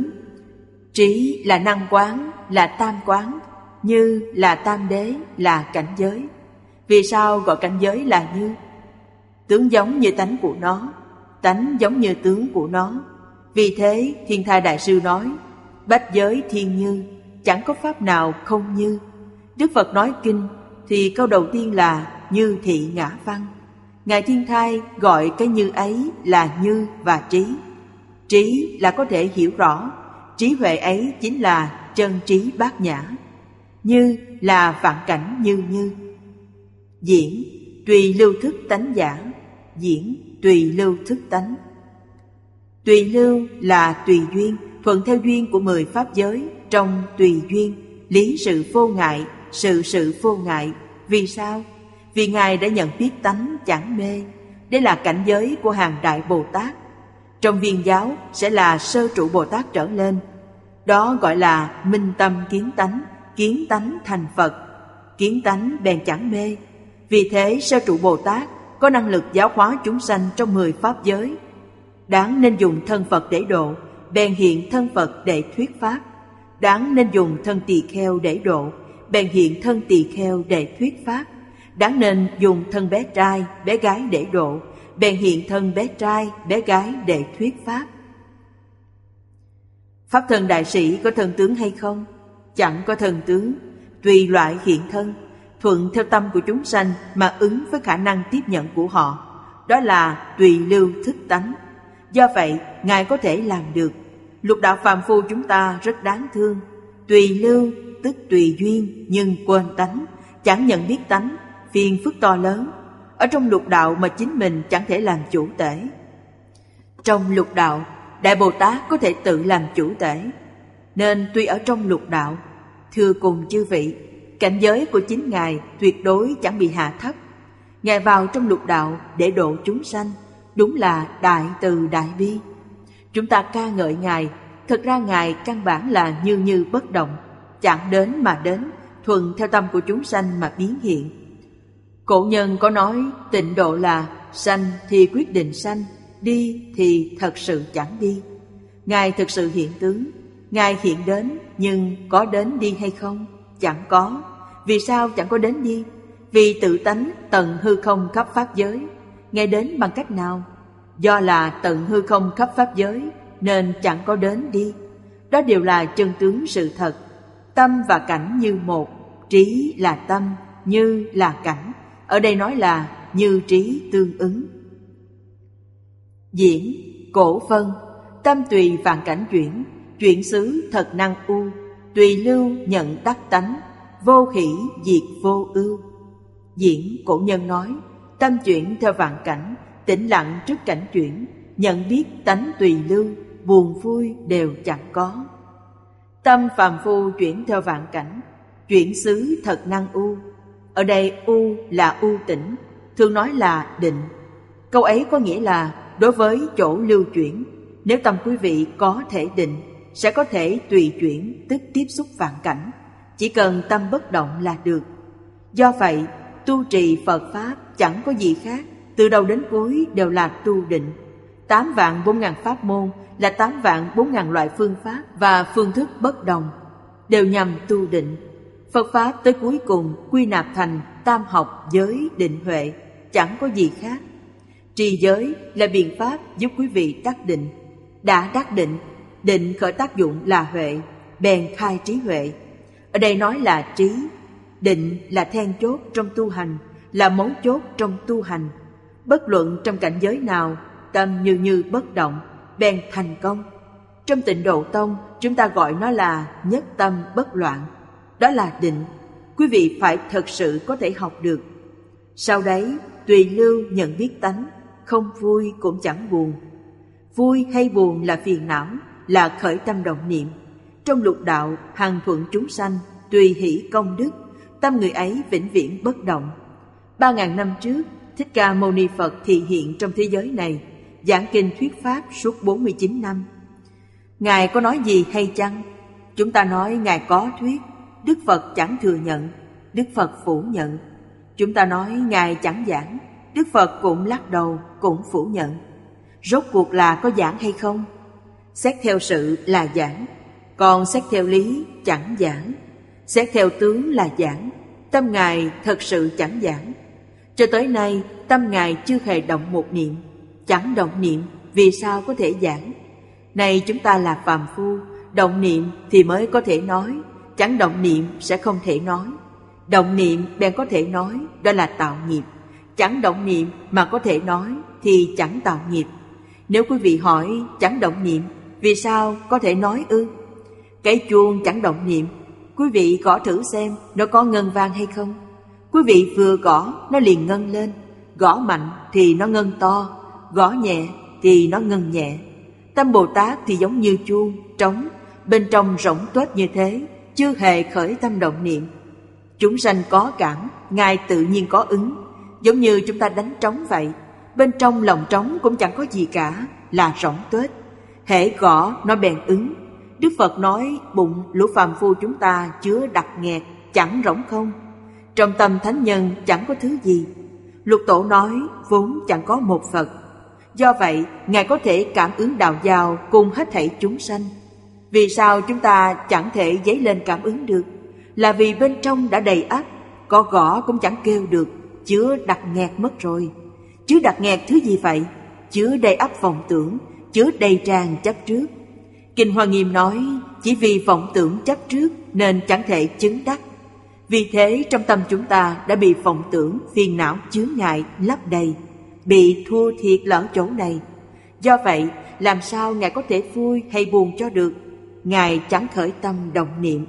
Trí là năng quán, là tam quán. Như là tam đế, là cảnh giới. Vì sao gọi cảnh giới là như? Tướng giống như tánh của nó, tánh giống như tướng của nó. Vì thế Thiên Thai Đại Sư nói, bách giới thiên như, chẳng có pháp nào không như. Đức Phật nói kinh thì câu đầu tiên là như thị ngã văn. Ngài Thiên Thai gọi cái như ấy là như và trí. Trí là có thể hiểu rõ, trí huệ ấy chính là chân trí bát nhã. Như là vạn cảnh như như. Diễn tùy lưu thức tánh giả, diễn tùy lưu thức tánh. Tùy lưu là tùy duyên, thuận theo duyên của mười pháp giới. Trong tùy duyên, lý sự vô ngại, sự sự vô ngại. Vì sao? Vì Ngài đã nhận biết tánh chẳng mê. Đây là cảnh giới của hàng đại Bồ Tát. Trong viên giáo sẽ là sơ trụ Bồ Tát trở lên. Đó gọi là minh tâm kiến tánh, kiến tánh thành Phật. Kiến tánh bèn chẳng mê. Vì thế sơ trụ Bồ Tát có năng lực giáo hóa chúng sanh trong mười pháp giới. Đáng nên dùng thân Phật để độ, bèn hiện thân Phật để thuyết pháp. Đáng nên dùng thân tỳ kheo để độ, bèn hiện thân tỳ kheo để thuyết pháp. Đáng nên dùng thân bé trai, bé gái để độ, bèn hiện thân bé trai, bé gái để thuyết pháp. Pháp thân đại sĩ có thân tướng hay không? Chẳng có thân tướng, tùy loại hiện thân, thuận theo tâm của chúng sanh mà ứng với khả năng tiếp nhận của họ. Đó là tùy lưu thức tánh. Do vậy, Ngài có thể làm được. Lục đạo phàm phu chúng ta rất đáng thương. Tùy lưu tức tùy duyên nhưng quên tánh, chẳng nhận biết tánh, phiền phức to lớn. Ở trong lục đạo mà chính mình chẳng thể làm chủ tể. Trong lục đạo, Đại Bồ Tát có thể tự làm chủ tể. Nên tuy ở trong lục đạo, thưa cùng chư vị, cảnh giới của chính Ngài tuyệt đối chẳng bị hạ thấp. Ngài vào trong lục đạo để độ chúng sanh, đúng là đại từ đại bi. Chúng ta ca ngợi Ngài, thật ra Ngài căn bản là như như bất động. chẳng đến mà đến, thuận theo tâm của chúng sanh mà biến hiện. Cổ nhân có nói tịnh độ là sanh thì quyết định sanh, đi thì thật sự chẳng đi. Ngài thực sự hiện tướng, Ngài hiện đến, nhưng có đến đi hay không? Chẳng có. Vì sao chẳng có đến đi? Vì tự tánh tận hư không khắp pháp giới. Ngài đến bằng cách nào? Do là tận hư không khắp pháp giới nên chẳng có đến đi. Đó đều là chân tướng sự thật. Tâm và cảnh như một, trí là tâm, như là cảnh. Ở đây nói là như trí tương ứng. Diễn, cổ phân, tâm tùy vạn cảnh chuyển, chuyển xứ thật năng u, tùy lưu nhận tắc tánh, vô hỷ diệt vô ưu. Diễn, cổ nhân nói, tâm chuyển theo vạn cảnh, tĩnh lặng trước cảnh chuyển, nhận biết tánh tùy lưu, buồn vui đều chẳng có. Tâm phàm phu chuyển theo vạn cảnh, chuyển xứ thật năng u. Ở đây u là u tĩnh, thường nói là định. Câu ấy có nghĩa là đối với chỗ lưu chuyển, nếu tâm quý vị có thể định, sẽ có thể tùy chuyển, tức tiếp xúc vạn cảnh. Chỉ cần tâm bất động là được. Do vậy, tu trì Phật Pháp chẳng có gì khác, từ đầu đến cuối đều là tu định. Tám vạn bốn ngàn pháp môn là tám vạn bốn ngàn loại phương pháp và phương thức bất đồng, đều nhằm tu định. Phật Pháp tới cuối cùng quy nạp thành tam học giới định huệ, chẳng có gì khác. Trì giới là biện pháp giúp quý vị đắc định. Đã đắc định, định khởi tác dụng là huệ, bèn khai trí huệ. Ở đây nói là trí. Định là then chốt trong tu hành, là mấu chốt trong tu hành. Bất luận trong cảnh giới nào, tâm như như bất động, bèn thành công. Trong Tịnh Độ Tông, chúng ta gọi nó là nhất tâm bất loạn. Đó là định. Quý vị phải thật sự có thể học được. Sau đấy, tùy lưu nhận biết tánh, không vui cũng chẳng buồn. Vui hay buồn là phiền não, là khởi tâm động niệm. Trong lục đạo, hằng thuận chúng sanh, tùy hỷ công đức, tâm người ấy vĩnh viễn bất động. Ba ngàn năm trước, Thích Ca Mâu Ni Phật thị hiện trong thế giới này, giảng kinh thuyết pháp suốt bốn mươi chín năm. Ngài có nói gì hay chăng? Chúng ta nói Ngài có thuyết, Đức Phật chẳng thừa nhận, Đức Phật phủ nhận. Chúng ta nói Ngài chẳng giảng, Đức Phật cũng lắc đầu, cũng phủ nhận. Rốt cuộc là có giảng hay không? Xét theo sự là giảng, còn xét theo lý chẳng giảng. Xét theo tướng là giảng, tâm Ngài thật sự chẳng giảng. Cho tới nay, tâm Ngài chưa hề động một niệm. Chẳng động niệm, vì sao có thể giảng? Này chúng ta là phàm phu, động niệm thì mới có thể nói, chẳng động niệm sẽ không thể nói. Động niệm bèn có thể nói, đó là tạo nghiệp. Chẳng động niệm mà có thể nói thì chẳng tạo nghiệp. Nếu quý vị hỏi chẳng động niệm, vì sao có thể nói ư? Cái chuông chẳng động niệm, quý vị gõ thử xem nó có ngân vang hay không. Quý vị vừa gõ nó liền ngân lên, gõ mạnh thì nó ngân to, gõ nhẹ thì nó ngân nhẹ. Tâm Bồ Tát thì giống như chuông, trống, bên trong rỗng tuếch như thế, chưa hề khởi tâm động niệm. Chúng sanh có cảm, Ngài tự nhiên có ứng, giống như chúng ta đánh trống vậy. Bên trong lòng trống cũng chẳng có gì cả, là rỗng tuếch. Hễ gõ nó bèn ứng. Đức Phật nói bụng lũ phàm phu chúng ta chứa đặc nghẹt, chẳng rỗng không. Trong tâm thánh nhân chẳng có thứ gì. Lục Tổ nói vốn chẳng có một Phật. Do vậy, Ngài có thể cảm ứng đạo giao cùng hết thảy chúng sanh. Vì sao chúng ta chẳng thể dấy lên cảm ứng được? Là vì bên trong đã đầy ắp, có gõ cũng chẳng kêu được, chứa đặc nghẹt mất rồi. Chứa đặc nghẹt thứ gì vậy? Chứa đầy ắp vọng tưởng, chứa đầy tràn chấp trước. Kinh Hoa Nghiêm nói, chỉ vì vọng tưởng chấp trước nên chẳng thể chứng đắc. Vì thế trong tâm chúng ta đã bị vọng tưởng, phiền não chướng ngại lấp đầy, bị thua thiệt lỡ chỗ này. Do vậy, làm sao Ngài có thể vui hay buồn cho được? Ngài chẳng khởi tâm động niệm.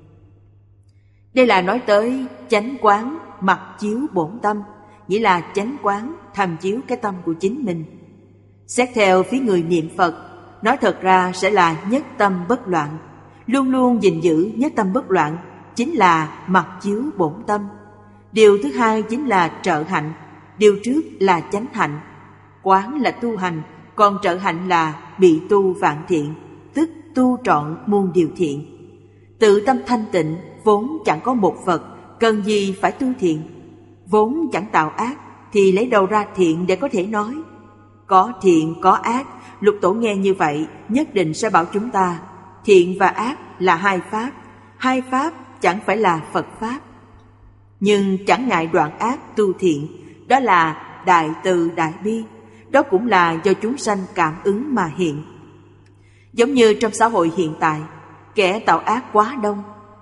Đây là nói tới chánh quán mặc chiếu bổn tâm, nghĩa là chánh quán tham chiếu cái tâm của chính mình. Xét theo phía người niệm Phật, nói thật ra sẽ là nhất tâm bất loạn. Luôn luôn gìn giữ nhất tâm bất loạn chính là mặc chiếu bổn tâm. Điều thứ hai chính là trợ hạnh. Điều trước là chánh hạnh. Quán là tu hành, còn trợ hạnh là bị tu vạn thiện, tức tu trọn muôn điều thiện. Tự tâm thanh tịnh vốn chẳng có một vật, cần gì phải tu thiện. Vốn chẳng tạo ác thì lấy đâu ra thiện để có thể nói. Có thiện có ác, Lục Tổ nghe như vậy nhất định sẽ bảo chúng ta thiện và ác là hai pháp, hai pháp chẳng phải là Phật pháp. Nhưng chẳng ngại đoạn ác tu thiện, đó là đại từ đại bi, đó cũng là do chúng sanh cảm ứng mà hiện. Giống như trong xã hội hiện tại, kẻ tạo ác quá đông.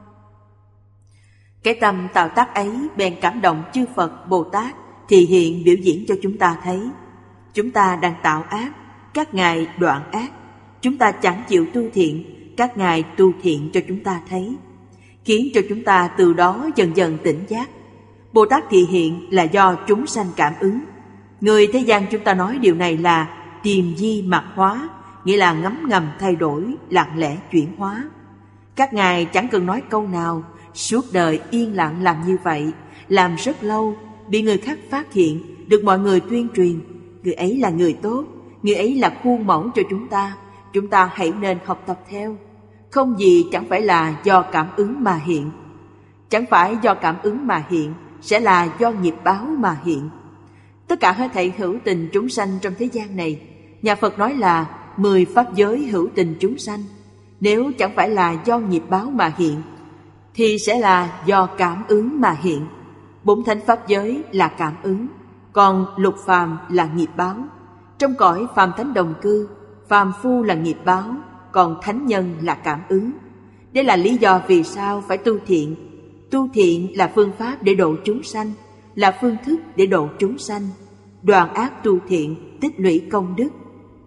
Cái tâm tạo tác ấy bèn cảm động chư Phật, Bồ Tát thì hiện biểu diễn cho chúng ta thấy. Chúng ta đang tạo ác, các ngài đoạn ác. Chúng ta chẳng chịu tu thiện, các ngài tu thiện cho chúng ta thấy, khiến cho chúng ta từ đó dần dần tỉnh giác. Bồ Tát thị hiện là do chúng sanh cảm ứng. Người thế gian chúng ta nói điều này là tìm di mặc hóa, nghĩa là ngấm ngầm thay đổi, lặng lẽ chuyển hóa. Các ngài chẳng cần nói câu nào, suốt đời yên lặng làm như vậy, làm rất lâu, bị người khác phát hiện, được mọi người tuyên truyền. Người ấy là người tốt, người ấy là khuôn mẫu cho chúng ta, chúng ta hãy nên học tập theo. Không gì chẳng phải là do cảm ứng mà hiện. Chẳng phải do cảm ứng mà hiện, sẽ là do nghiệp báo mà hiện. Tất cả hết thảy hữu tình chúng sanh trong thế gian này, nhà Phật nói là mười pháp giới hữu tình chúng sanh. Nếu chẳng phải là do nghiệp báo mà hiện, thì sẽ là do cảm ứng mà hiện. Bốn thánh pháp giới là cảm ứng, còn lục phàm là nghiệp báo. Trong cõi phàm thánh đồng cư, phàm phu là nghiệp báo, còn thánh nhân là cảm ứng. Đây là lý do vì sao phải tu thiện. Tu thiện là phương pháp để độ chúng sanh, là phương thức để độ chúng sanh. Đoạn ác tu thiện, tích lũy công đức.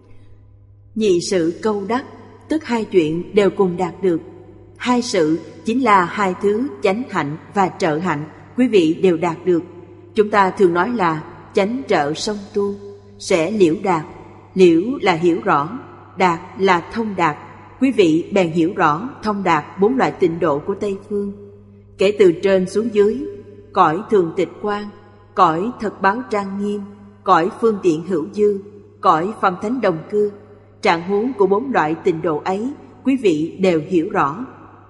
Nhị sự câu đắc, tức hai chuyện đều cùng đạt được. Hai sự chính là hai thứ chánh hạnh và trợ hạnh, quý vị đều đạt được. Chúng ta thường nói là chánh trợ song tu, sẽ liễu đạt. Liễu là hiểu rõ, đạt là thông đạt. Quý vị bèn hiểu rõ, thông đạt bốn loại tịnh độ của Tây Phương. Kể từ trên xuống dưới, cõi thường tịch quan, cõi thật báo trang nghiêm, cõi phương tiện hữu dư, cõi phàm thánh đồng cư. Trạng huống của bốn loại tịnh độ ấy, quý vị đều hiểu rõ.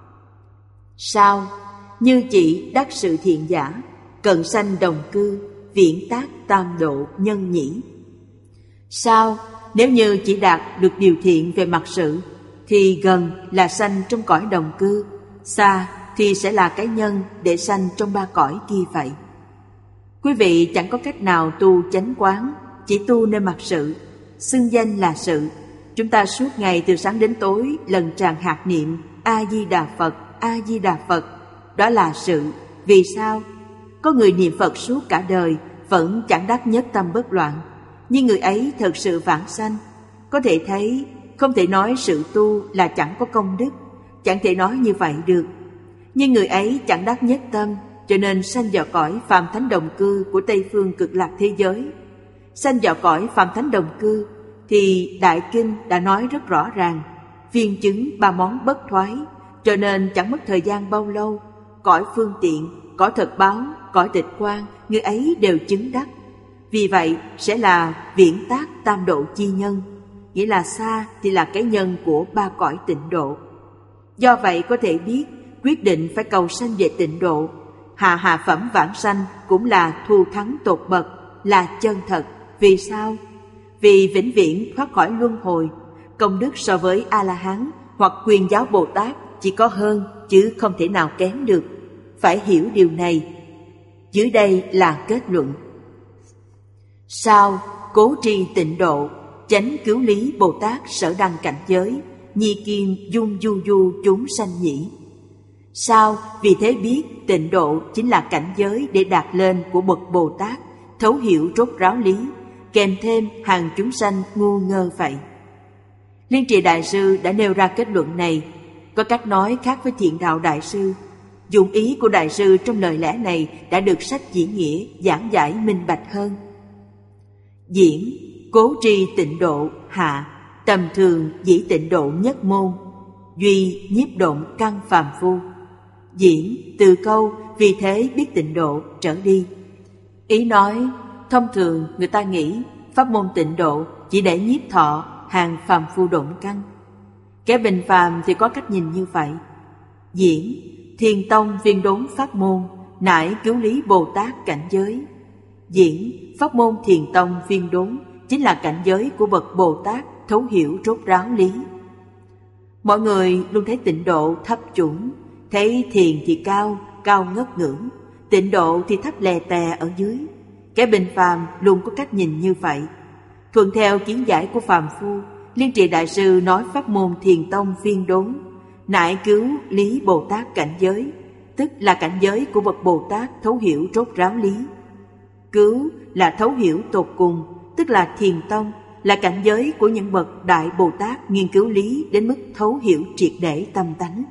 Sao? Như chỉ đắc sự thiện giả, cận sanh đồng cư, viễn tác tam độ nhân nhĩ. Sao? Nếu như chỉ đạt được điều thiện về mặt sự, thì gần là sanh trong cõi đồng cư, xa thì sẽ là cái nhân để sanh trong ba cõi kia vậy. Quý vị chẳng có cách nào tu chánh quán, chỉ tu nơi mặt sự, xưng danh là sự. Chúng ta suốt ngày từ sáng đến tối lần tràn hạt niệm A-di-đà Phật, A-di-đà Phật, đó là sự. Vì sao? Có người niệm Phật suốt cả đời vẫn chẳng đắc nhất tâm bất loạn, nhưng người ấy thật sự vãng sanh. Có thể thấy, không thể nói sự tu là chẳng có công đức, chẳng thể nói như vậy được. Nhưng người ấy chẳng đắc nhất tâm, cho nên sanh vào cõi phàm thánh đồng cư của Tây Phương Cực Lạc thế giới. Sanh vào cõi phàm thánh đồng cư thì Đại Kinh đã nói rất rõ ràng, viên chứng ba món bất thoái, cho nên chẳng mất thời gian bao lâu, cõi phương tiện, cõi thật báo, cõi tịch quan, người ấy đều chứng đắc. Vì vậy sẽ là viễn tác tam độ chi nhân, nghĩa là xa thì là cái nhân của ba cõi tịnh độ. Do vậy có thể biết, quyết định phải cầu sanh về tịnh độ. Hạ hạ phẩm vãng sanh cũng là thù thắng tột bậc, là chân thật. Vì sao? Vì vĩnh viễn thoát khỏi luân hồi, công đức so với A-la-hán hoặc Quyền Giáo Bồ Tát chỉ có hơn chứ không thể nào kém được. Phải hiểu điều này. Dưới đây là kết luận. Sao? Cố tri tịnh độ, chánh cứu lý Bồ Tát sở đăng cảnh giới, nhi kim dung du du chúng sanh nhĩ. Sao? Vì thế biết tịnh độ chính là cảnh giới để đạt lên của bậc Bồ Tát, thấu hiểu rốt ráo lý, kèm thêm hàng chúng sanh ngu ngơ vậy. Liên Trì Đại Sư đã nêu ra kết luận này. Có cách nói khác với Thiện Đạo Đại Sư. Dụng ý của Đại Sư trong lời lẽ này đã được sách diễn nghĩa giảng giải minh bạch hơn. Diễn, cố tri tịnh độ, hạ, tầm thường dĩ tịnh độ nhất môn, duy nhiếp độn căn phàm phu. Diễn, từ câu vì thế biết tịnh độ trở đi. Ý nói, thông thường người ta nghĩ pháp môn tịnh độ chỉ để nhiếp thọ hàng phàm phu độn căn. Kẻ bình phàm thì có cách nhìn như vậy. Diễn, Thiền tông viên đốn pháp môn, nải cứu lý Bồ Tát cảnh giới. Diễn, pháp môn Thiền tông viên đốn chính là cảnh giới của bậc Bồ Tát thấu hiểu rốt ráo lý. Mọi người luôn thấy tịnh độ thấp chủng, thấy thiền thì cao, cao ngất ngưỡng, tịnh độ thì thấp lè tè ở dưới. Kẻ bình phàm luôn có cách nhìn như vậy. Thuận theo kiến giải của phàm phu, Liên Trì Đại Sư nói pháp môn Thiền tông viên đốn, nải cứu lý Bồ Tát cảnh giới, tức là cảnh giới của bậc Bồ Tát thấu hiểu rốt ráo lý. Cứu là thấu hiểu tột cùng, tức là Thiền tông, là cảnh giới của những bậc Đại Bồ Tát nghiên cứu lý đến mức thấu hiểu triệt để tâm tánh.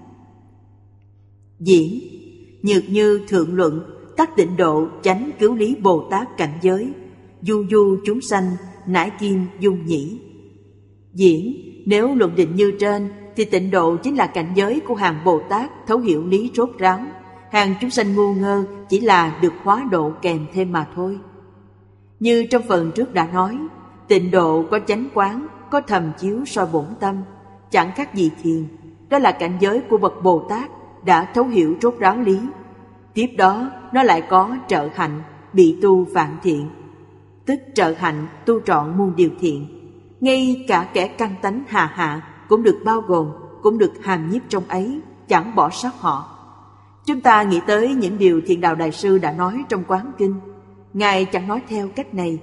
Diễn, Nhược Như thượng luận, tắc tịnh độ chánh cứu lý Bồ Tát cảnh giới, du du chúng sanh, nải kim dung nhĩ. Diễn, nếu luận định như trên thì tịnh độ chính là cảnh giới của hàng Bồ Tát thấu hiểu lý rốt ráo, hàng chúng sanh ngu ngơ chỉ là được hóa độ kèm thêm mà thôi. Như trong phần trước đã nói, tịnh độ có chánh quán, có thầm chiếu soi bổn tâm, chẳng khác gì thiền. Đó là cảnh giới của bậc Bồ Tát đã thấu hiểu rốt ráo lý. Tiếp đó nó lại có trợ hạnh, bị tu vạn thiện, tức trợ hạnh tu trọn muôn điều thiện. Ngay cả kẻ căn tánh hà hạ cũng được bao gồm, cũng được hàm nhiếp trong ấy, chẳng bỏ sót họ. Chúng ta nghĩ tới những điều Thiền Đạo Đại Sư đã nói trong Quán Kinh. Ngài chẳng nói theo cách này.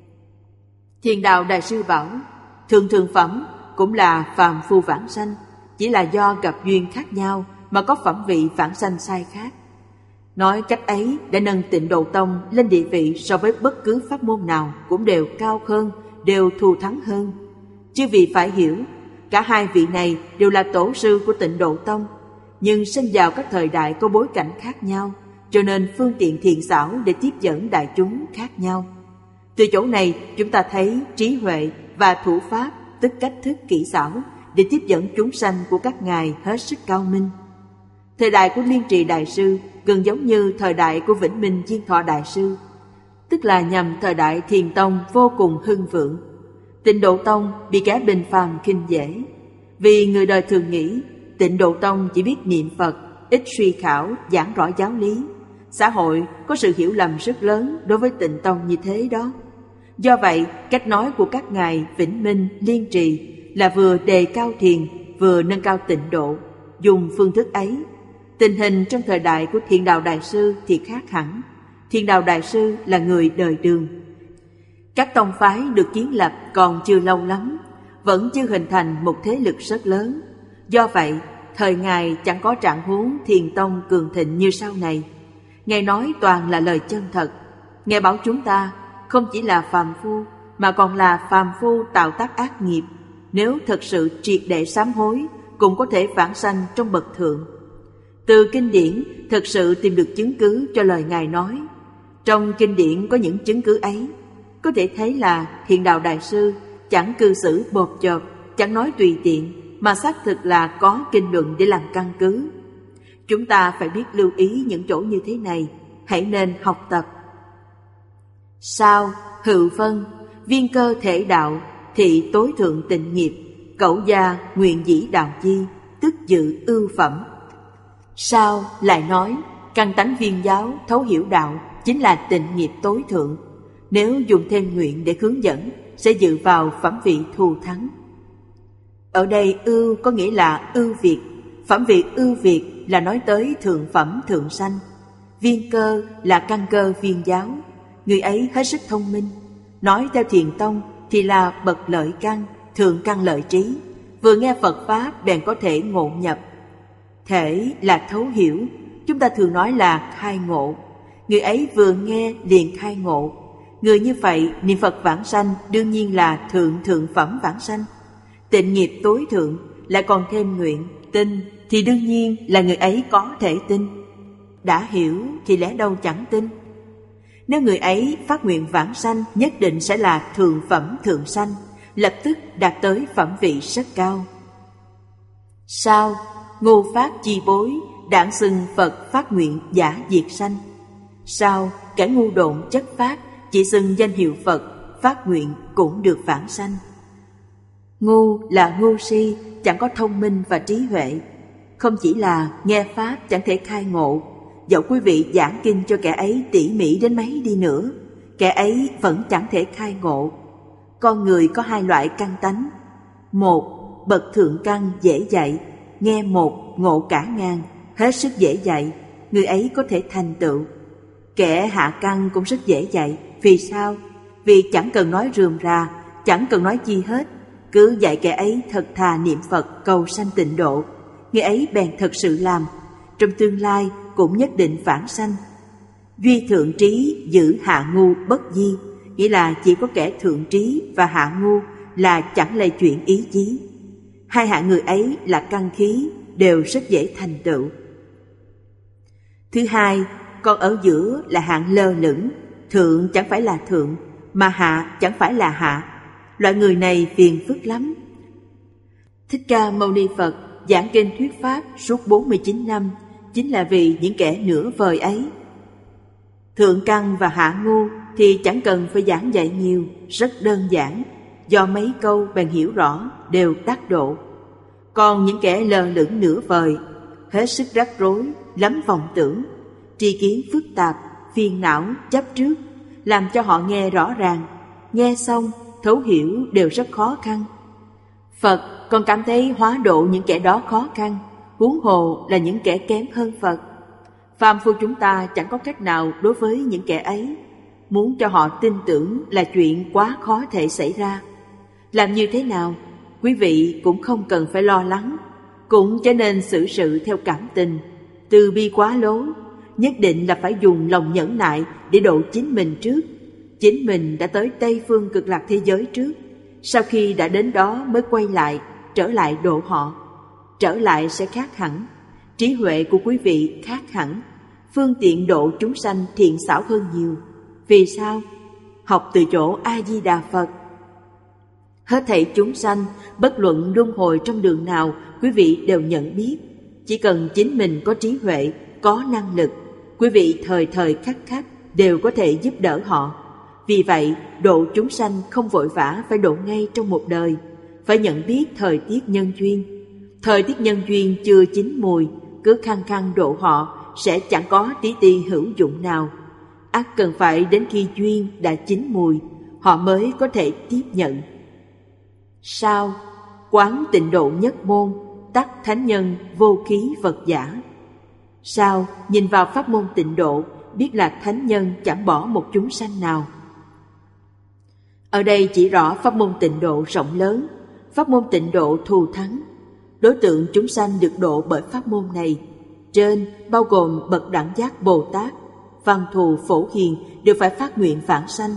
Thiền Đạo Đại Sư bảo, thường thường phẩm cũng là phàm phu vãng sanh, chỉ là do gặp duyên khác nhau mà có phẩm vị vãng sanh sai khác. Nói cách ấy đã nâng Tịnh Độ Tông lên địa vị so với bất cứ pháp môn nào cũng đều cao hơn, đều thù thắng hơn. Chư vị phải hiểu, cả hai vị này đều là tổ sư của Tịnh Độ Tông, nhưng sinh vào các thời đại có bối cảnh khác nhau, cho nên phương tiện thiện xảo để tiếp dẫn đại chúng khác nhau. Từ chỗ này chúng ta thấy trí huệ và thủ pháp, tức cách thức kỹ xảo để tiếp dẫn chúng sanh của các ngài hết sức cao minh. Thời đại của Liên Trì Đại Sư gần giống như thời đại của Vĩnh Minh Diên Thọ Đại Sư, tức là nhằm thời đại Thiền Tông vô cùng hưng vượng. Tịnh Độ Tông bị kẻ bình phàm khinh dễ, vì người đời thường nghĩ Tịnh Độ Tông chỉ biết niệm Phật, ít suy khảo, giảng rõ giáo lý. Xã hội có sự hiểu lầm rất lớn đối với Tịnh Tông như thế đó. Do vậy, cách nói của các ngài Vĩnh Minh, Liên Trì là vừa đề cao thiền, vừa nâng cao tịnh độ. Dùng phương thức ấy, tình hình trong thời đại của Thiền Đạo Đại Sư thì khác hẳn. Thiền Đạo Đại Sư là người đời đường. Các tông phái được kiến lập còn chưa lâu lắm, vẫn chưa hình thành một thế lực rất lớn. Do vậy, thời ngài chẳng có trạng huống Thiền Tông cường thịnh như sau này. Ngài nói toàn là lời chân thật. Ngài bảo chúng ta không chỉ là phàm phu, mà còn là phàm phu tạo tác ác nghiệp. Nếu thật sự triệt để sám hối, cũng có thể vãng sanh trong bậc thượng. Từ kinh điển thật sự tìm được chứng cứ cho lời ngài nói. Trong kinh điển có những chứng cứ ấy, có thể thấy là Thiền Đạo Đại Sư chẳng cư xử bột chộp, chẳng nói tùy tiện, mà xác thực là có kinh luận để làm căn cứ. Chúng ta phải biết lưu ý những chỗ như thế này, hãy nên học tập. Sao, hữu phân, viên cơ thể đạo, thị tối thượng tịnh nghiệp, cẩu gia nguyện dĩ đạo chi, tức dự ưu phẩm. Sao lại nói, căn tánh viên giáo thấu hiểu đạo chính là tịnh nghiệp tối thượng. Nếu dùng thêm nguyện để hướng dẫn, sẽ dự vào phẩm vị thù thắng. Ở đây ưu có nghĩa là ưu việt. Phẩm vị ưu việt là nói tới thượng phẩm thượng sanh. Viên cơ là căn cơ viên giáo. Người ấy hết sức thông minh. Nói theo Thiền Tông thì là bậc lợi căn, thượng căn lợi trí. Vừa nghe Phật Pháp bèn có thể ngộ nhập. Thể là thấu hiểu, chúng ta thường nói là khai ngộ. Người ấy vừa nghe liền khai ngộ. Người như vậy niệm Phật vãng sanh đương nhiên là thượng thượng phẩm vãng sanh. Tịnh nghiệp tối thượng lại còn thêm nguyện, tin thì đương nhiên là người ấy có thể tin. Đã hiểu thì lẽ đâu chẳng tin. Nếu người ấy phát nguyện vãng sanh nhất định sẽ là thượng phẩm thượng sanh, lập tức đạt tới phẩm vị rất cao. Sao? Ngô phát chi bối, đảng xưng Phật phát nguyện giả diệt sanh. Sao? Kẻ ngu độn chất phát, chỉ xưng danh hiệu Phật, phát nguyện cũng được vãng sanh. Ngu là ngu si, chẳng có thông minh và trí huệ. không chỉ là nghe Pháp chẳng thể khai ngộ, dẫu quý vị giảng kinh cho kẻ ấy tỉ mỉ đến mấy đi nữa, kẻ ấy vẫn chẳng thể khai ngộ. Con người có hai loại căn tánh. Một, bậc thượng căn dễ dạy, nghe một ngộ cả ngàn, hết sức dễ dạy, người ấy có thể thành tựu. Kẻ hạ căn cũng rất dễ dạy. Vì sao? Vì chẳng cần nói rườm rà, chẳng cần nói chi hết, cứ dạy kẻ ấy thật thà niệm Phật cầu sanh tịnh độ, người ấy bèn thật sự làm, trong tương lai cũng nhất định vãng sanh. Duy thượng trí giữ hạ ngu bất di, nghĩa là chỉ có kẻ thượng trí và hạ ngu là chẳng lay chuyển ý chí. Hai hạng người ấy là căn khí, đều rất dễ thành tựu. Thứ hai, còn ở giữa là hạng lơ lửng, thượng chẳng phải là thượng, mà hạ chẳng phải là hạ. Loại người này phiền phức lắm. Thích Ca Mâu Ni Phật giảng kinh thuyết pháp suốt bốn mươi chín năm, chính là vì những kẻ nửa vời ấy. Thượng căn và hạ ngu thì chẳng cần phải giảng dạy nhiều, rất đơn giản, do mấy câu bèn hiểu rõ, đều đắc độ. Còn những kẻ lơ lửng nửa vời, hết sức rắc rối, lắm vọng tưởng, tri kiến phức tạp, phiền não, chấp trước, làm cho họ nghe rõ ràng, nghe xong, thấu hiểu đều rất khó khăn. Phật còn cảm thấy hóa độ những kẻ đó khó khăn, huống hồ là những kẻ kém hơn Phật. Phàm phu chúng ta chẳng có cách nào đối với những kẻ ấy, muốn cho họ tin tưởng là chuyện quá khó thể xảy ra. Làm như thế nào? Quý vị cũng không cần phải lo lắng, cũng cho nên xử sự theo cảm tình, từ bi quá lố, nhất định là phải dùng lòng nhẫn nại để độ chính mình trước. Chính mình đã tới Tây Phương Cực Lạc thế giới trước, sau khi đã đến đó mới quay lại, trở lại độ họ. Trở lại sẽ khác hẳn, trí huệ của quý vị khác hẳn, phương tiện độ chúng sanh thiện xảo hơn nhiều. Vì sao? Học từ chỗ A-di-đà Phật. Hết thảy chúng sanh, bất luận luân hồi trong đường nào, quý vị đều nhận biết. Chỉ cần chính mình có trí huệ, có năng lực, quý vị thời thời khắc khắc đều có thể giúp đỡ họ. Vì vậy, độ chúng sanh không vội vã phải độ ngay trong một đời, phải nhận biết thời tiết nhân duyên. Thời tiết nhân duyên chưa chín mùi, cứ khăng khăng độ họ sẽ chẳng có tí ti hữu dụng nào. Ắt cần phải đến khi duyên đã chín mùi, họ mới có thể tiếp nhận. Sao? Quán tịnh độ nhất môn, tắc thánh nhân vô khí vật giả. Sao? Nhìn vào pháp môn tịnh độ, biết là thánh nhân chẳng bỏ một chúng sanh nào. Ở đây chỉ rõ pháp môn tịnh độ rộng lớn, pháp môn tịnh độ thù thắng. Đối tượng chúng sanh được độ bởi pháp môn này, trên bao gồm bậc đẳng giác Bồ Tát, văn thù phổ hiền đều phải phát nguyện vãng sanh.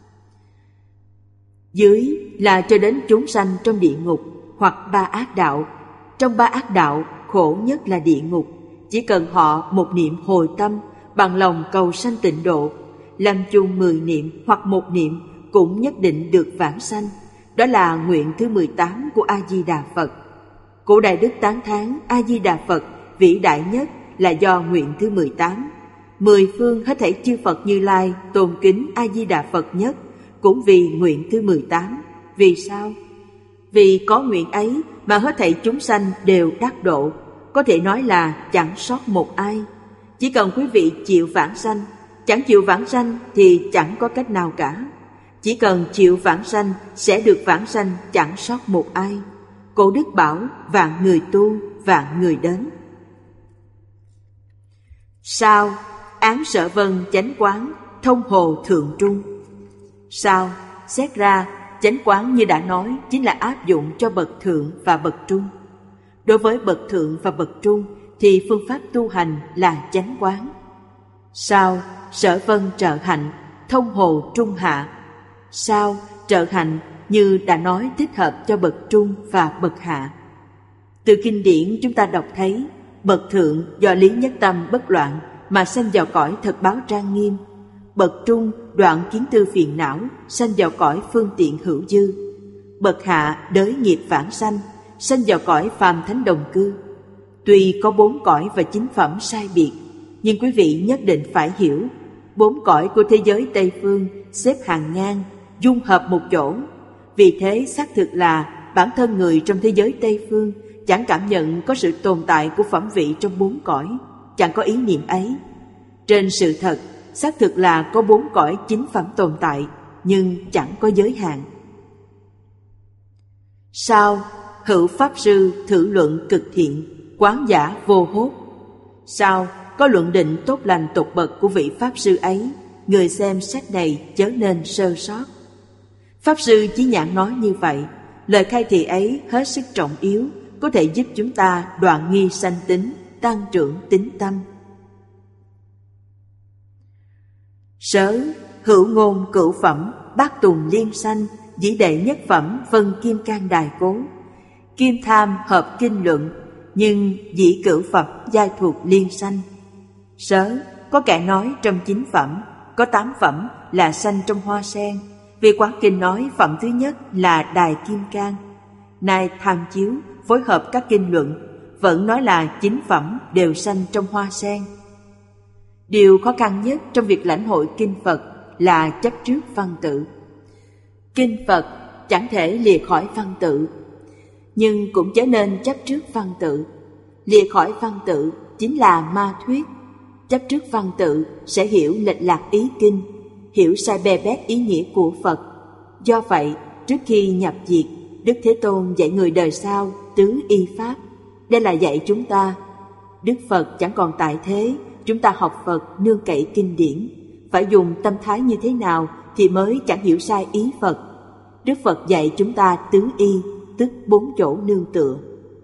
Dưới là cho đến chúng sanh trong địa ngục hoặc ba ác đạo. Trong ba ác đạo, khổ nhất là địa ngục. Chỉ cần họ một niệm hồi tâm, bằng lòng cầu sanh tịnh độ, làm chung mười niệm hoặc một niệm cũng nhất định được vãng sanh. Đó là nguyện thứ mười tám của A-di-đà Phật. Cổ Đại Đức tán thán A-di-đà Phật vĩ đại nhất là do nguyện thứ mười tám. Mười phương hết thảy chư Phật Như Lai tôn kính A-di-đà Phật nhất, cũng vì nguyện thứ mười tám. Vì sao? Vì có nguyện ấy mà hết thảy chúng sanh đều đắc độ, có thể nói là chẳng sót một ai. Chỉ cần quý vị chịu vãng sanh, chẳng chịu vãng sanh thì chẳng có cách nào cả. Chỉ cần chịu vãng sanh sẽ được vãng sanh, chẳng sót một ai. Cổ Đức bảo vạn người tu, vạn người đến. Sao? Án Sở Vân chánh quán, thông hồ thượng trung. Sao? Xét ra, chánh quán như đã nói chính là áp dụng cho bậc thượng và bậc trung. Đối với bậc thượng và bậc trung thì phương pháp tu hành là chánh quán. Sao? Sở Vân trợ hạnh, thông hồ trung hạ. Sao? Trợ hạnh như đã nói thích hợp cho bậc trung và bậc hạ. Từ kinh điển chúng ta đọc thấy, bậc thượng do lý nhất tâm bất loạn mà sanh vào cõi thật báo trang nghiêm. Bậc trung đoạn kiến tư phiền não, sanh vào cõi phương tiện hữu dư. Bậc hạ đới nghiệp vãng sanh, sanh vào cõi phàm thánh đồng cư. Tuy có bốn cõi và chính phẩm sai biệt, nhưng quý vị nhất định phải hiểu, bốn cõi của thế giới Tây Phương xếp hàng ngang, dung hợp một chỗ. Vì thế xác thực là bản thân người trong thế giới Tây Phương chẳng cảm nhận có sự tồn tại của phẩm vị trong bốn cõi, chẳng có ý niệm ấy. Trên sự thật, xác thực là có bốn cõi chính phẩm tồn tại, nhưng chẳng có giới hạn. Sao? Hữu Pháp Sư thử luận cực thiện, quán giả vô hốt. Sao? Có luận định tốt lành tột bậc của vị Pháp Sư ấy, người xem sách này chớ nên sơ sót. Pháp Sư Chí Nhãn nói như vậy, lời khai thị ấy hết sức trọng yếu, có thể giúp chúng ta đoạn nghi sanh tính, tăng trưởng tín tâm. Sớ, hữu ngôn cửu phẩm, bát tùng liên sanh, dĩ đệ nhất phẩm vân kim cang đài cố. Kim tham hợp kinh luận, nhưng dĩ cửu phẩm giai thuộc liên sanh. Sớ, có kẻ nói trong chín phẩm, có tám phẩm là sanh trong hoa sen, vì quán kinh nói phẩm thứ nhất là đài kim cang. Nay tham chiếu phối hợp các kinh luận, vẫn nói là chín phẩm đều sanh trong hoa sen. Điều khó khăn nhất trong việc lãnh hội kinh Phật là chấp trước văn tự. Kinh Phật chẳng thể lìa khỏi văn tự, nhưng cũng chớ nên chấp trước văn tự. Lìa khỏi văn tự chính là ma thuyết. Chấp trước văn tự sẽ hiểu lệch lạc ý kinh, hiểu sai bè bét ý nghĩa của Phật. Do vậy, trước khi nhập diệt, Đức Thế Tôn dạy người đời sau tứ y pháp. Đây là dạy chúng ta. Đức Phật chẳng còn tại thế, chúng ta học Phật nương cậy kinh điển. Phải dùng tâm thái như thế nào thì mới chẳng hiểu sai ý Phật. Đức Phật dạy chúng ta tứ y, tức bốn chỗ nương tựa.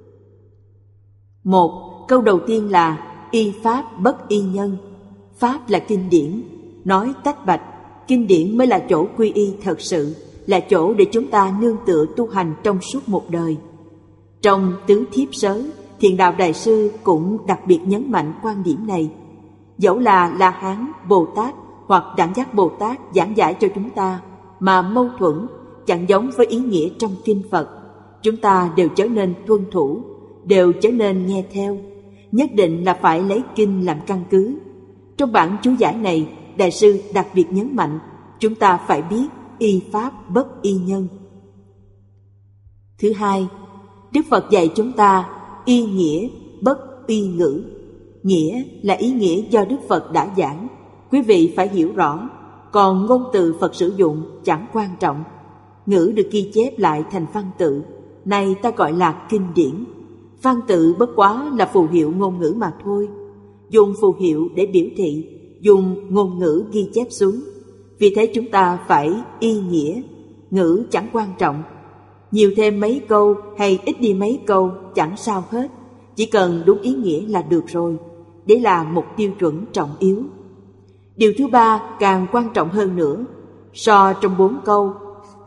Một, câu đầu tiên là y pháp bất y nhân. Pháp là kinh điển, nói tách bạch. Kinh điển mới là chỗ quy y thật sự, là chỗ để chúng ta nương tựa tu hành trong suốt một đời. Trong tứ thiếp sớ, Thiền Đạo Đại Sư cũng đặc biệt nhấn mạnh quan điểm này. Dẫu là La Hán, Bồ Tát hoặc Đẳng Giác Bồ Tát giảng giải cho chúng ta mà mâu thuẫn, chẳng giống với ý nghĩa trong kinh Phật, chúng ta đều trở nên tuân thủ, đều trở nên nghe theo. Nhất định là phải lấy kinh làm căn cứ. Trong bản chú giải này, Đại sư đặc biệt nhấn mạnh chúng ta phải biết y pháp bất y nhân. Thứ hai, Đức Phật dạy chúng ta y nghĩa bất y ngữ. Nghĩa là ý nghĩa do Đức Phật đã giảng, quý vị phải hiểu rõ. Còn ngôn từ Phật sử dụng chẳng quan trọng. Ngữ được ghi chép lại thành văn tự, này ta gọi là kinh điển. Văn tự bất quá là phù hiệu ngôn ngữ mà thôi. Dùng phù hiệu để biểu thị, dùng ngôn ngữ ghi chép xuống. Vì thế chúng ta phải y nghĩa. Ngữ chẳng quan trọng. Nhiều thêm mấy câu hay ít đi mấy câu chẳng sao hết. Chỉ cần đúng ý nghĩa là được rồi. Đấy là một tiêu chuẩn trọng yếu. Điều thứ ba càng quan trọng hơn nữa. So trong bốn câu,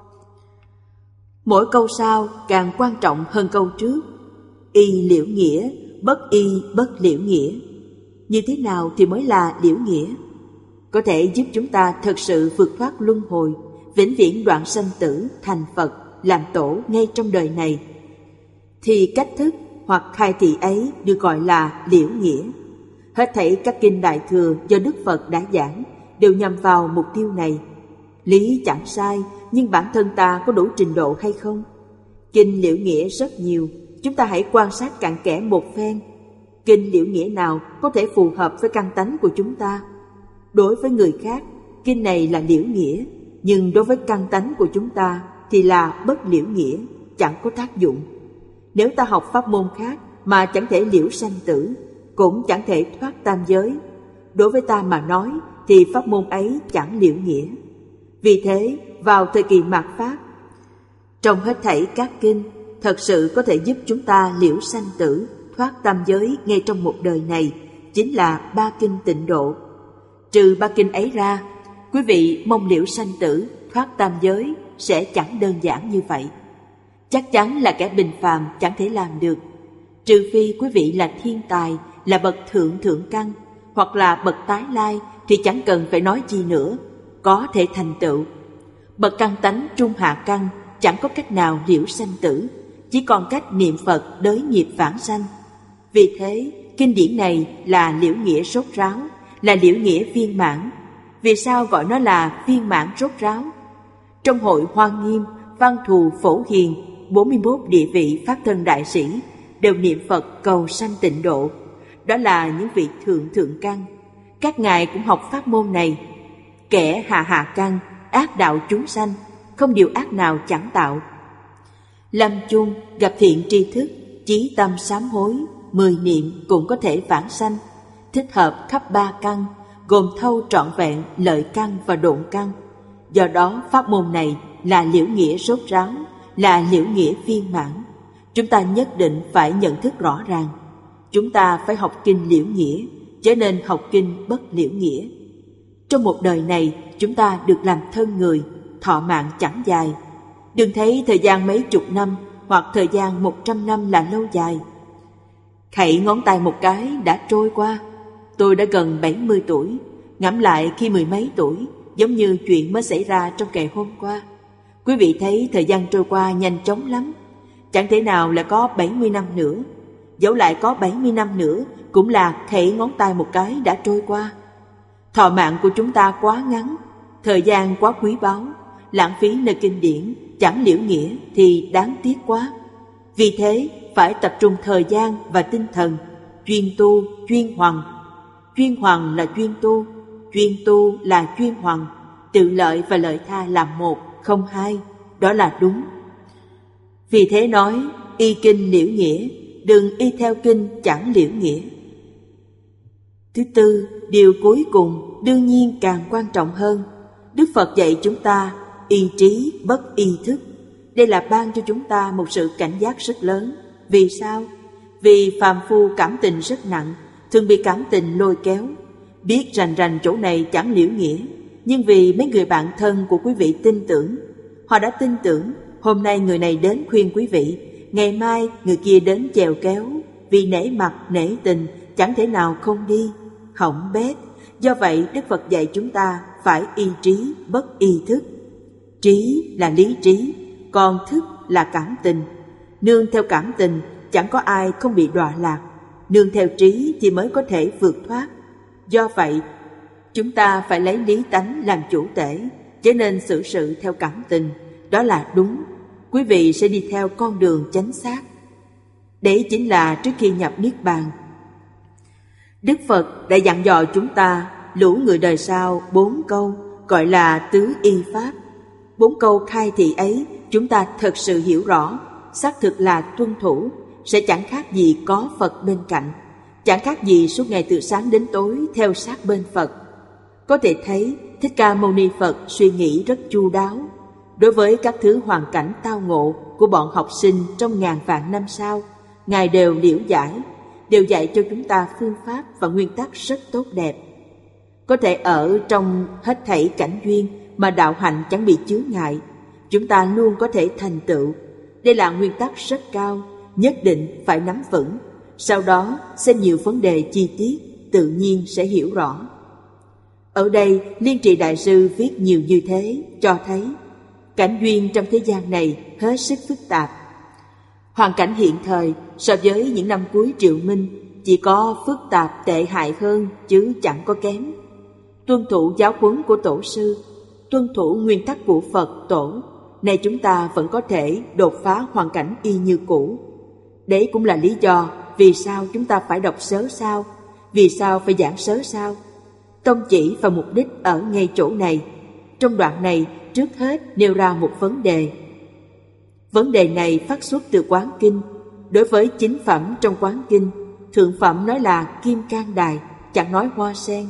mỗi câu sau càng quan trọng hơn câu trước. Y liễu nghĩa, bất y bất liễu nghĩa. Như thế nào thì mới là liễu nghĩa? Có thể giúp chúng ta thực sự vượt thoát luân hồi, vĩnh viễn đoạn sanh tử, thành Phật, làm tổ ngay trong đời này. Thì cách thức hoặc khai thị ấy được gọi là liễu nghĩa. Hết thảy các kinh Đại Thừa do Đức Phật đã giảng đều nhằm vào mục tiêu này. Lý chẳng sai, nhưng bản thân ta có đủ trình độ hay không? Kinh liễu nghĩa rất nhiều, chúng ta hãy quan sát cặn kẽ một phen. Kinh liễu nghĩa nào có thể phù hợp với căn tánh của chúng ta? Đối với người khác, kinh này là liễu nghĩa, nhưng đối với căn tánh của chúng ta thì là bất liễu nghĩa, chẳng có tác dụng. Nếu ta học pháp môn khác mà chẳng thể liễu sanh tử, cũng chẳng thể thoát tam giới, đối với ta mà nói thì pháp môn ấy chẳng liễu nghĩa. Vì thế, vào thời kỳ mạt Pháp, trong hết thảy các kinh, thật sự có thể giúp chúng ta liễu sanh tử, thoát tam giới ngay trong một đời này, chính là ba kinh tịnh độ. Trừ ba kinh ấy ra, quý vị mong liễu sanh tử, thoát tam giới sẽ chẳng đơn giản như vậy. Chắc chắn là kẻ bình phàm chẳng thể làm được. Trừ phi quý vị là thiên tài, là bậc thượng thượng căn, hoặc là bậc tái lai thì chẳng cần phải nói chi nữa, có thể thành tựu. Bậc căn tánh trung hạ căn chẳng có cách nào liễu sanh tử, chỉ còn cách niệm Phật đới nghiệp vãng sanh. Vì thế, kinh điển này là liễu nghĩa rốt ráo, là liễu nghĩa viên mãn. Vì sao gọi nó là viên mãn rốt ráo? Trong hội Hoa Nghiêm, Văn Thù Phổ Hiền, bốn mươi mốt địa vị Pháp Thân Đại Sĩ đều niệm Phật cầu sanh tịnh độ. Đó là những vị thượng thượng căn. Các ngài cũng học pháp môn này. Kẻ hạ hạ căn, ác đạo chúng sanh, không điều ác nào chẳng tạo. Lâm chung gặp thiện tri thức, chí tâm sám hối, mười niệm cũng có thể vãng sanh. Thích hợp khắp ba căn, gồm thâu trọn vẹn lợi căn và độn căn. Do đó pháp môn này là liễu nghĩa rốt ráo, là liễu nghĩa viên mãn. Chúng ta nhất định phải nhận thức rõ ràng. Chúng ta phải học kinh liễu nghĩa, cho nên học kinh bất liễu nghĩa. Trong một đời này, chúng ta được làm thân người, thọ mạng chẳng dài. Đừng thấy thời gian mấy chục năm hoặc thời gian một trăm năm là lâu dài. Khẩy ngón tay một cái đã trôi qua. Tôi đã gần bảy mươi tuổi, ngẫm lại khi mười mấy tuổi, giống như chuyện mới xảy ra trong ngày hôm qua. Quý vị thấy thời gian trôi qua nhanh chóng lắm. Chẳng thể nào là có bảy mươi năm nữa. Dẫu lại có bảy mươi năm nữa, cũng là khẩy ngón tay một cái đã trôi qua. Thọ mạng của chúng ta quá ngắn, thời gian quá quý báu, lãng phí nơi kinh điển, chẳng liễu nghĩa thì đáng tiếc quá. Vì thế, phải tập trung thời gian và tinh thần, chuyên tu, chuyên hoằng. Chuyên hoằng là chuyên tu, chuyên tu là chuyên hoằng. Tự lợi và lợi tha là một, không hai, đó là đúng. Vì thế nói, y kinh liễu nghĩa, đừng y theo kinh chẳng liễu nghĩa. Thứ tư, điều cuối cùng đương nhiên càng quan trọng hơn. Đức Phật dạy chúng ta y trí bất y thức. Đây là ban cho chúng ta một sự cảnh giác rất lớn. Vì sao? Vì phàm phu cảm tình rất nặng, thường bị cảm tình lôi kéo. Biết rành rành chỗ này chẳng liễu nghĩa, nhưng vì mấy người bạn thân của quý vị tin tưởng, họ đã tin tưởng. Hôm nay người này đến khuyên quý vị, ngày mai người kia đến chèo kéo. Vì nể mặt nể tình, chẳng thể nào không đi. Hỏng bét. Do vậy Đức Phật dạy chúng ta phải y trí bất y thức. Trí là lý trí, còn thức là cảm tình. Nương theo cảm tình, chẳng có ai không bị đọa lạc. Nương theo trí thì mới có thể vượt thoát. Do vậy, chúng ta phải lấy lý tánh làm chủ tể, cho nên xử sự theo cảm tình. Đó là đúng. Quý vị sẽ đi theo con đường chánh xác. Đấy chính là trước khi nhập Niết Bàn. Đức Phật đã dặn dò chúng ta lũ người đời sau bốn câu, gọi là tứ y pháp. Bốn câu khai thị ấy chúng ta thật sự hiểu rõ, xác thực là tuân thủ, sẽ chẳng khác gì có Phật bên cạnh, chẳng khác gì suốt ngày từ sáng đến tối theo sát bên Phật. Có thể thấy Thích Ca Mâu Ni Phật suy nghĩ rất chu đáo. Đối với các thứ hoàn cảnh tao ngộ của bọn học sinh trong ngàn vạn năm sau, Ngài đều liễu giải, đều dạy cho chúng ta phương pháp và nguyên tắc rất tốt đẹp. Có thể ở trong hết thảy cảnh duyên mà đạo hạnh chẳng bị chướng ngại, chúng ta luôn có thể thành tựu. Đây là nguyên tắc rất cao, nhất định phải nắm vững. Sau đó xem nhiều vấn đề chi tiết, tự nhiên sẽ hiểu rõ. Ở đây Liên Trì Đại Sư viết nhiều như thế, cho thấy cảnh duyên trong thế gian này hết sức phức tạp. Hoàn cảnh hiện thời so với những năm cuối Triệu Minh chỉ có phức tạp tệ hại hơn chứ chẳng có kém. Tuân thủ giáo huấn của Tổ sư, tuân thủ nguyên tắc của Phật Tổ, nay chúng ta vẫn có thể đột phá hoàn cảnh y như cũ. Đấy cũng là lý do vì sao chúng ta phải đọc sớ sao, vì sao phải giảng sớ sao. Tông chỉ và mục đích ở ngay chỗ này. Trong đoạn này trước hết nêu ra một vấn đề. Vấn đề này phát xuất từ Quán Kinh. Đối với chính phẩm trong Quán Kinh, thượng phẩm nói là Kim Cang Đài, chẳng nói hoa sen.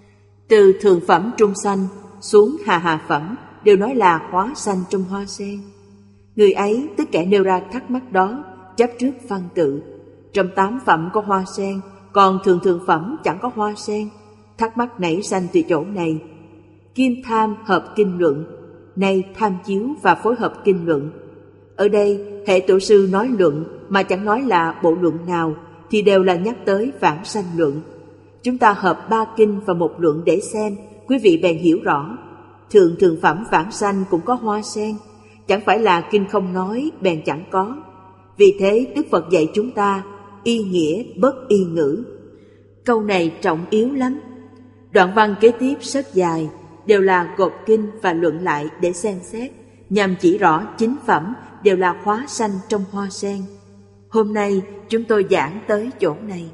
Từ thượng phẩm trung sanh xuống hạ hạ phẩm đều nói là hóa sanh trong hoa sen. Người ấy tức kẻ nêu ra thắc mắc đó chấp trước văn tự. Trong tám phẩm có hoa sen, còn thường thường phẩm chẳng có hoa sen. Thắc mắc nảy sanh từ chỗ này. Kim tham hợp kinh luận, nay tham chiếu và phối hợp kinh luận. Ở đây hệ tổ sư nói luận mà chẳng nói là bộ luận nào thì đều là nhắc tới vãng sanh luận. Chúng ta hợp ba kinh và một luận để xem, quý vị bèn hiểu rõ. Thượng thượng phẩm vãng sanh cũng có hoa sen, chẳng phải là kinh không nói bèn chẳng có. Vì thế Đức Phật dạy chúng ta y nghĩa bất y ngữ. Câu này trọng yếu lắm. Đoạn văn kế tiếp rất dài, đều là gộp kinh và luận lại để xem xét, nhằm chỉ rõ chính phẩm đều là hóa sanh trong hoa sen. Hôm nay chúng tôi giảng tới chỗ này.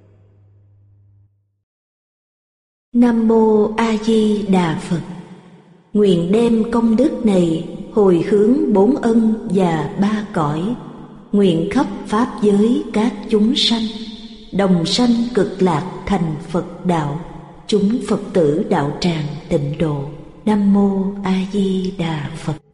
Nam Mô A Di Đà Phật. Nguyện đem công đức này hồi hướng bốn ân và ba cõi, nguyện khắp pháp giới các chúng sanh đồng sanh cực lạc thành Phật đạo, chúng Phật tử đạo tràng tịnh độ. Nam Mô A Di Đà Phật.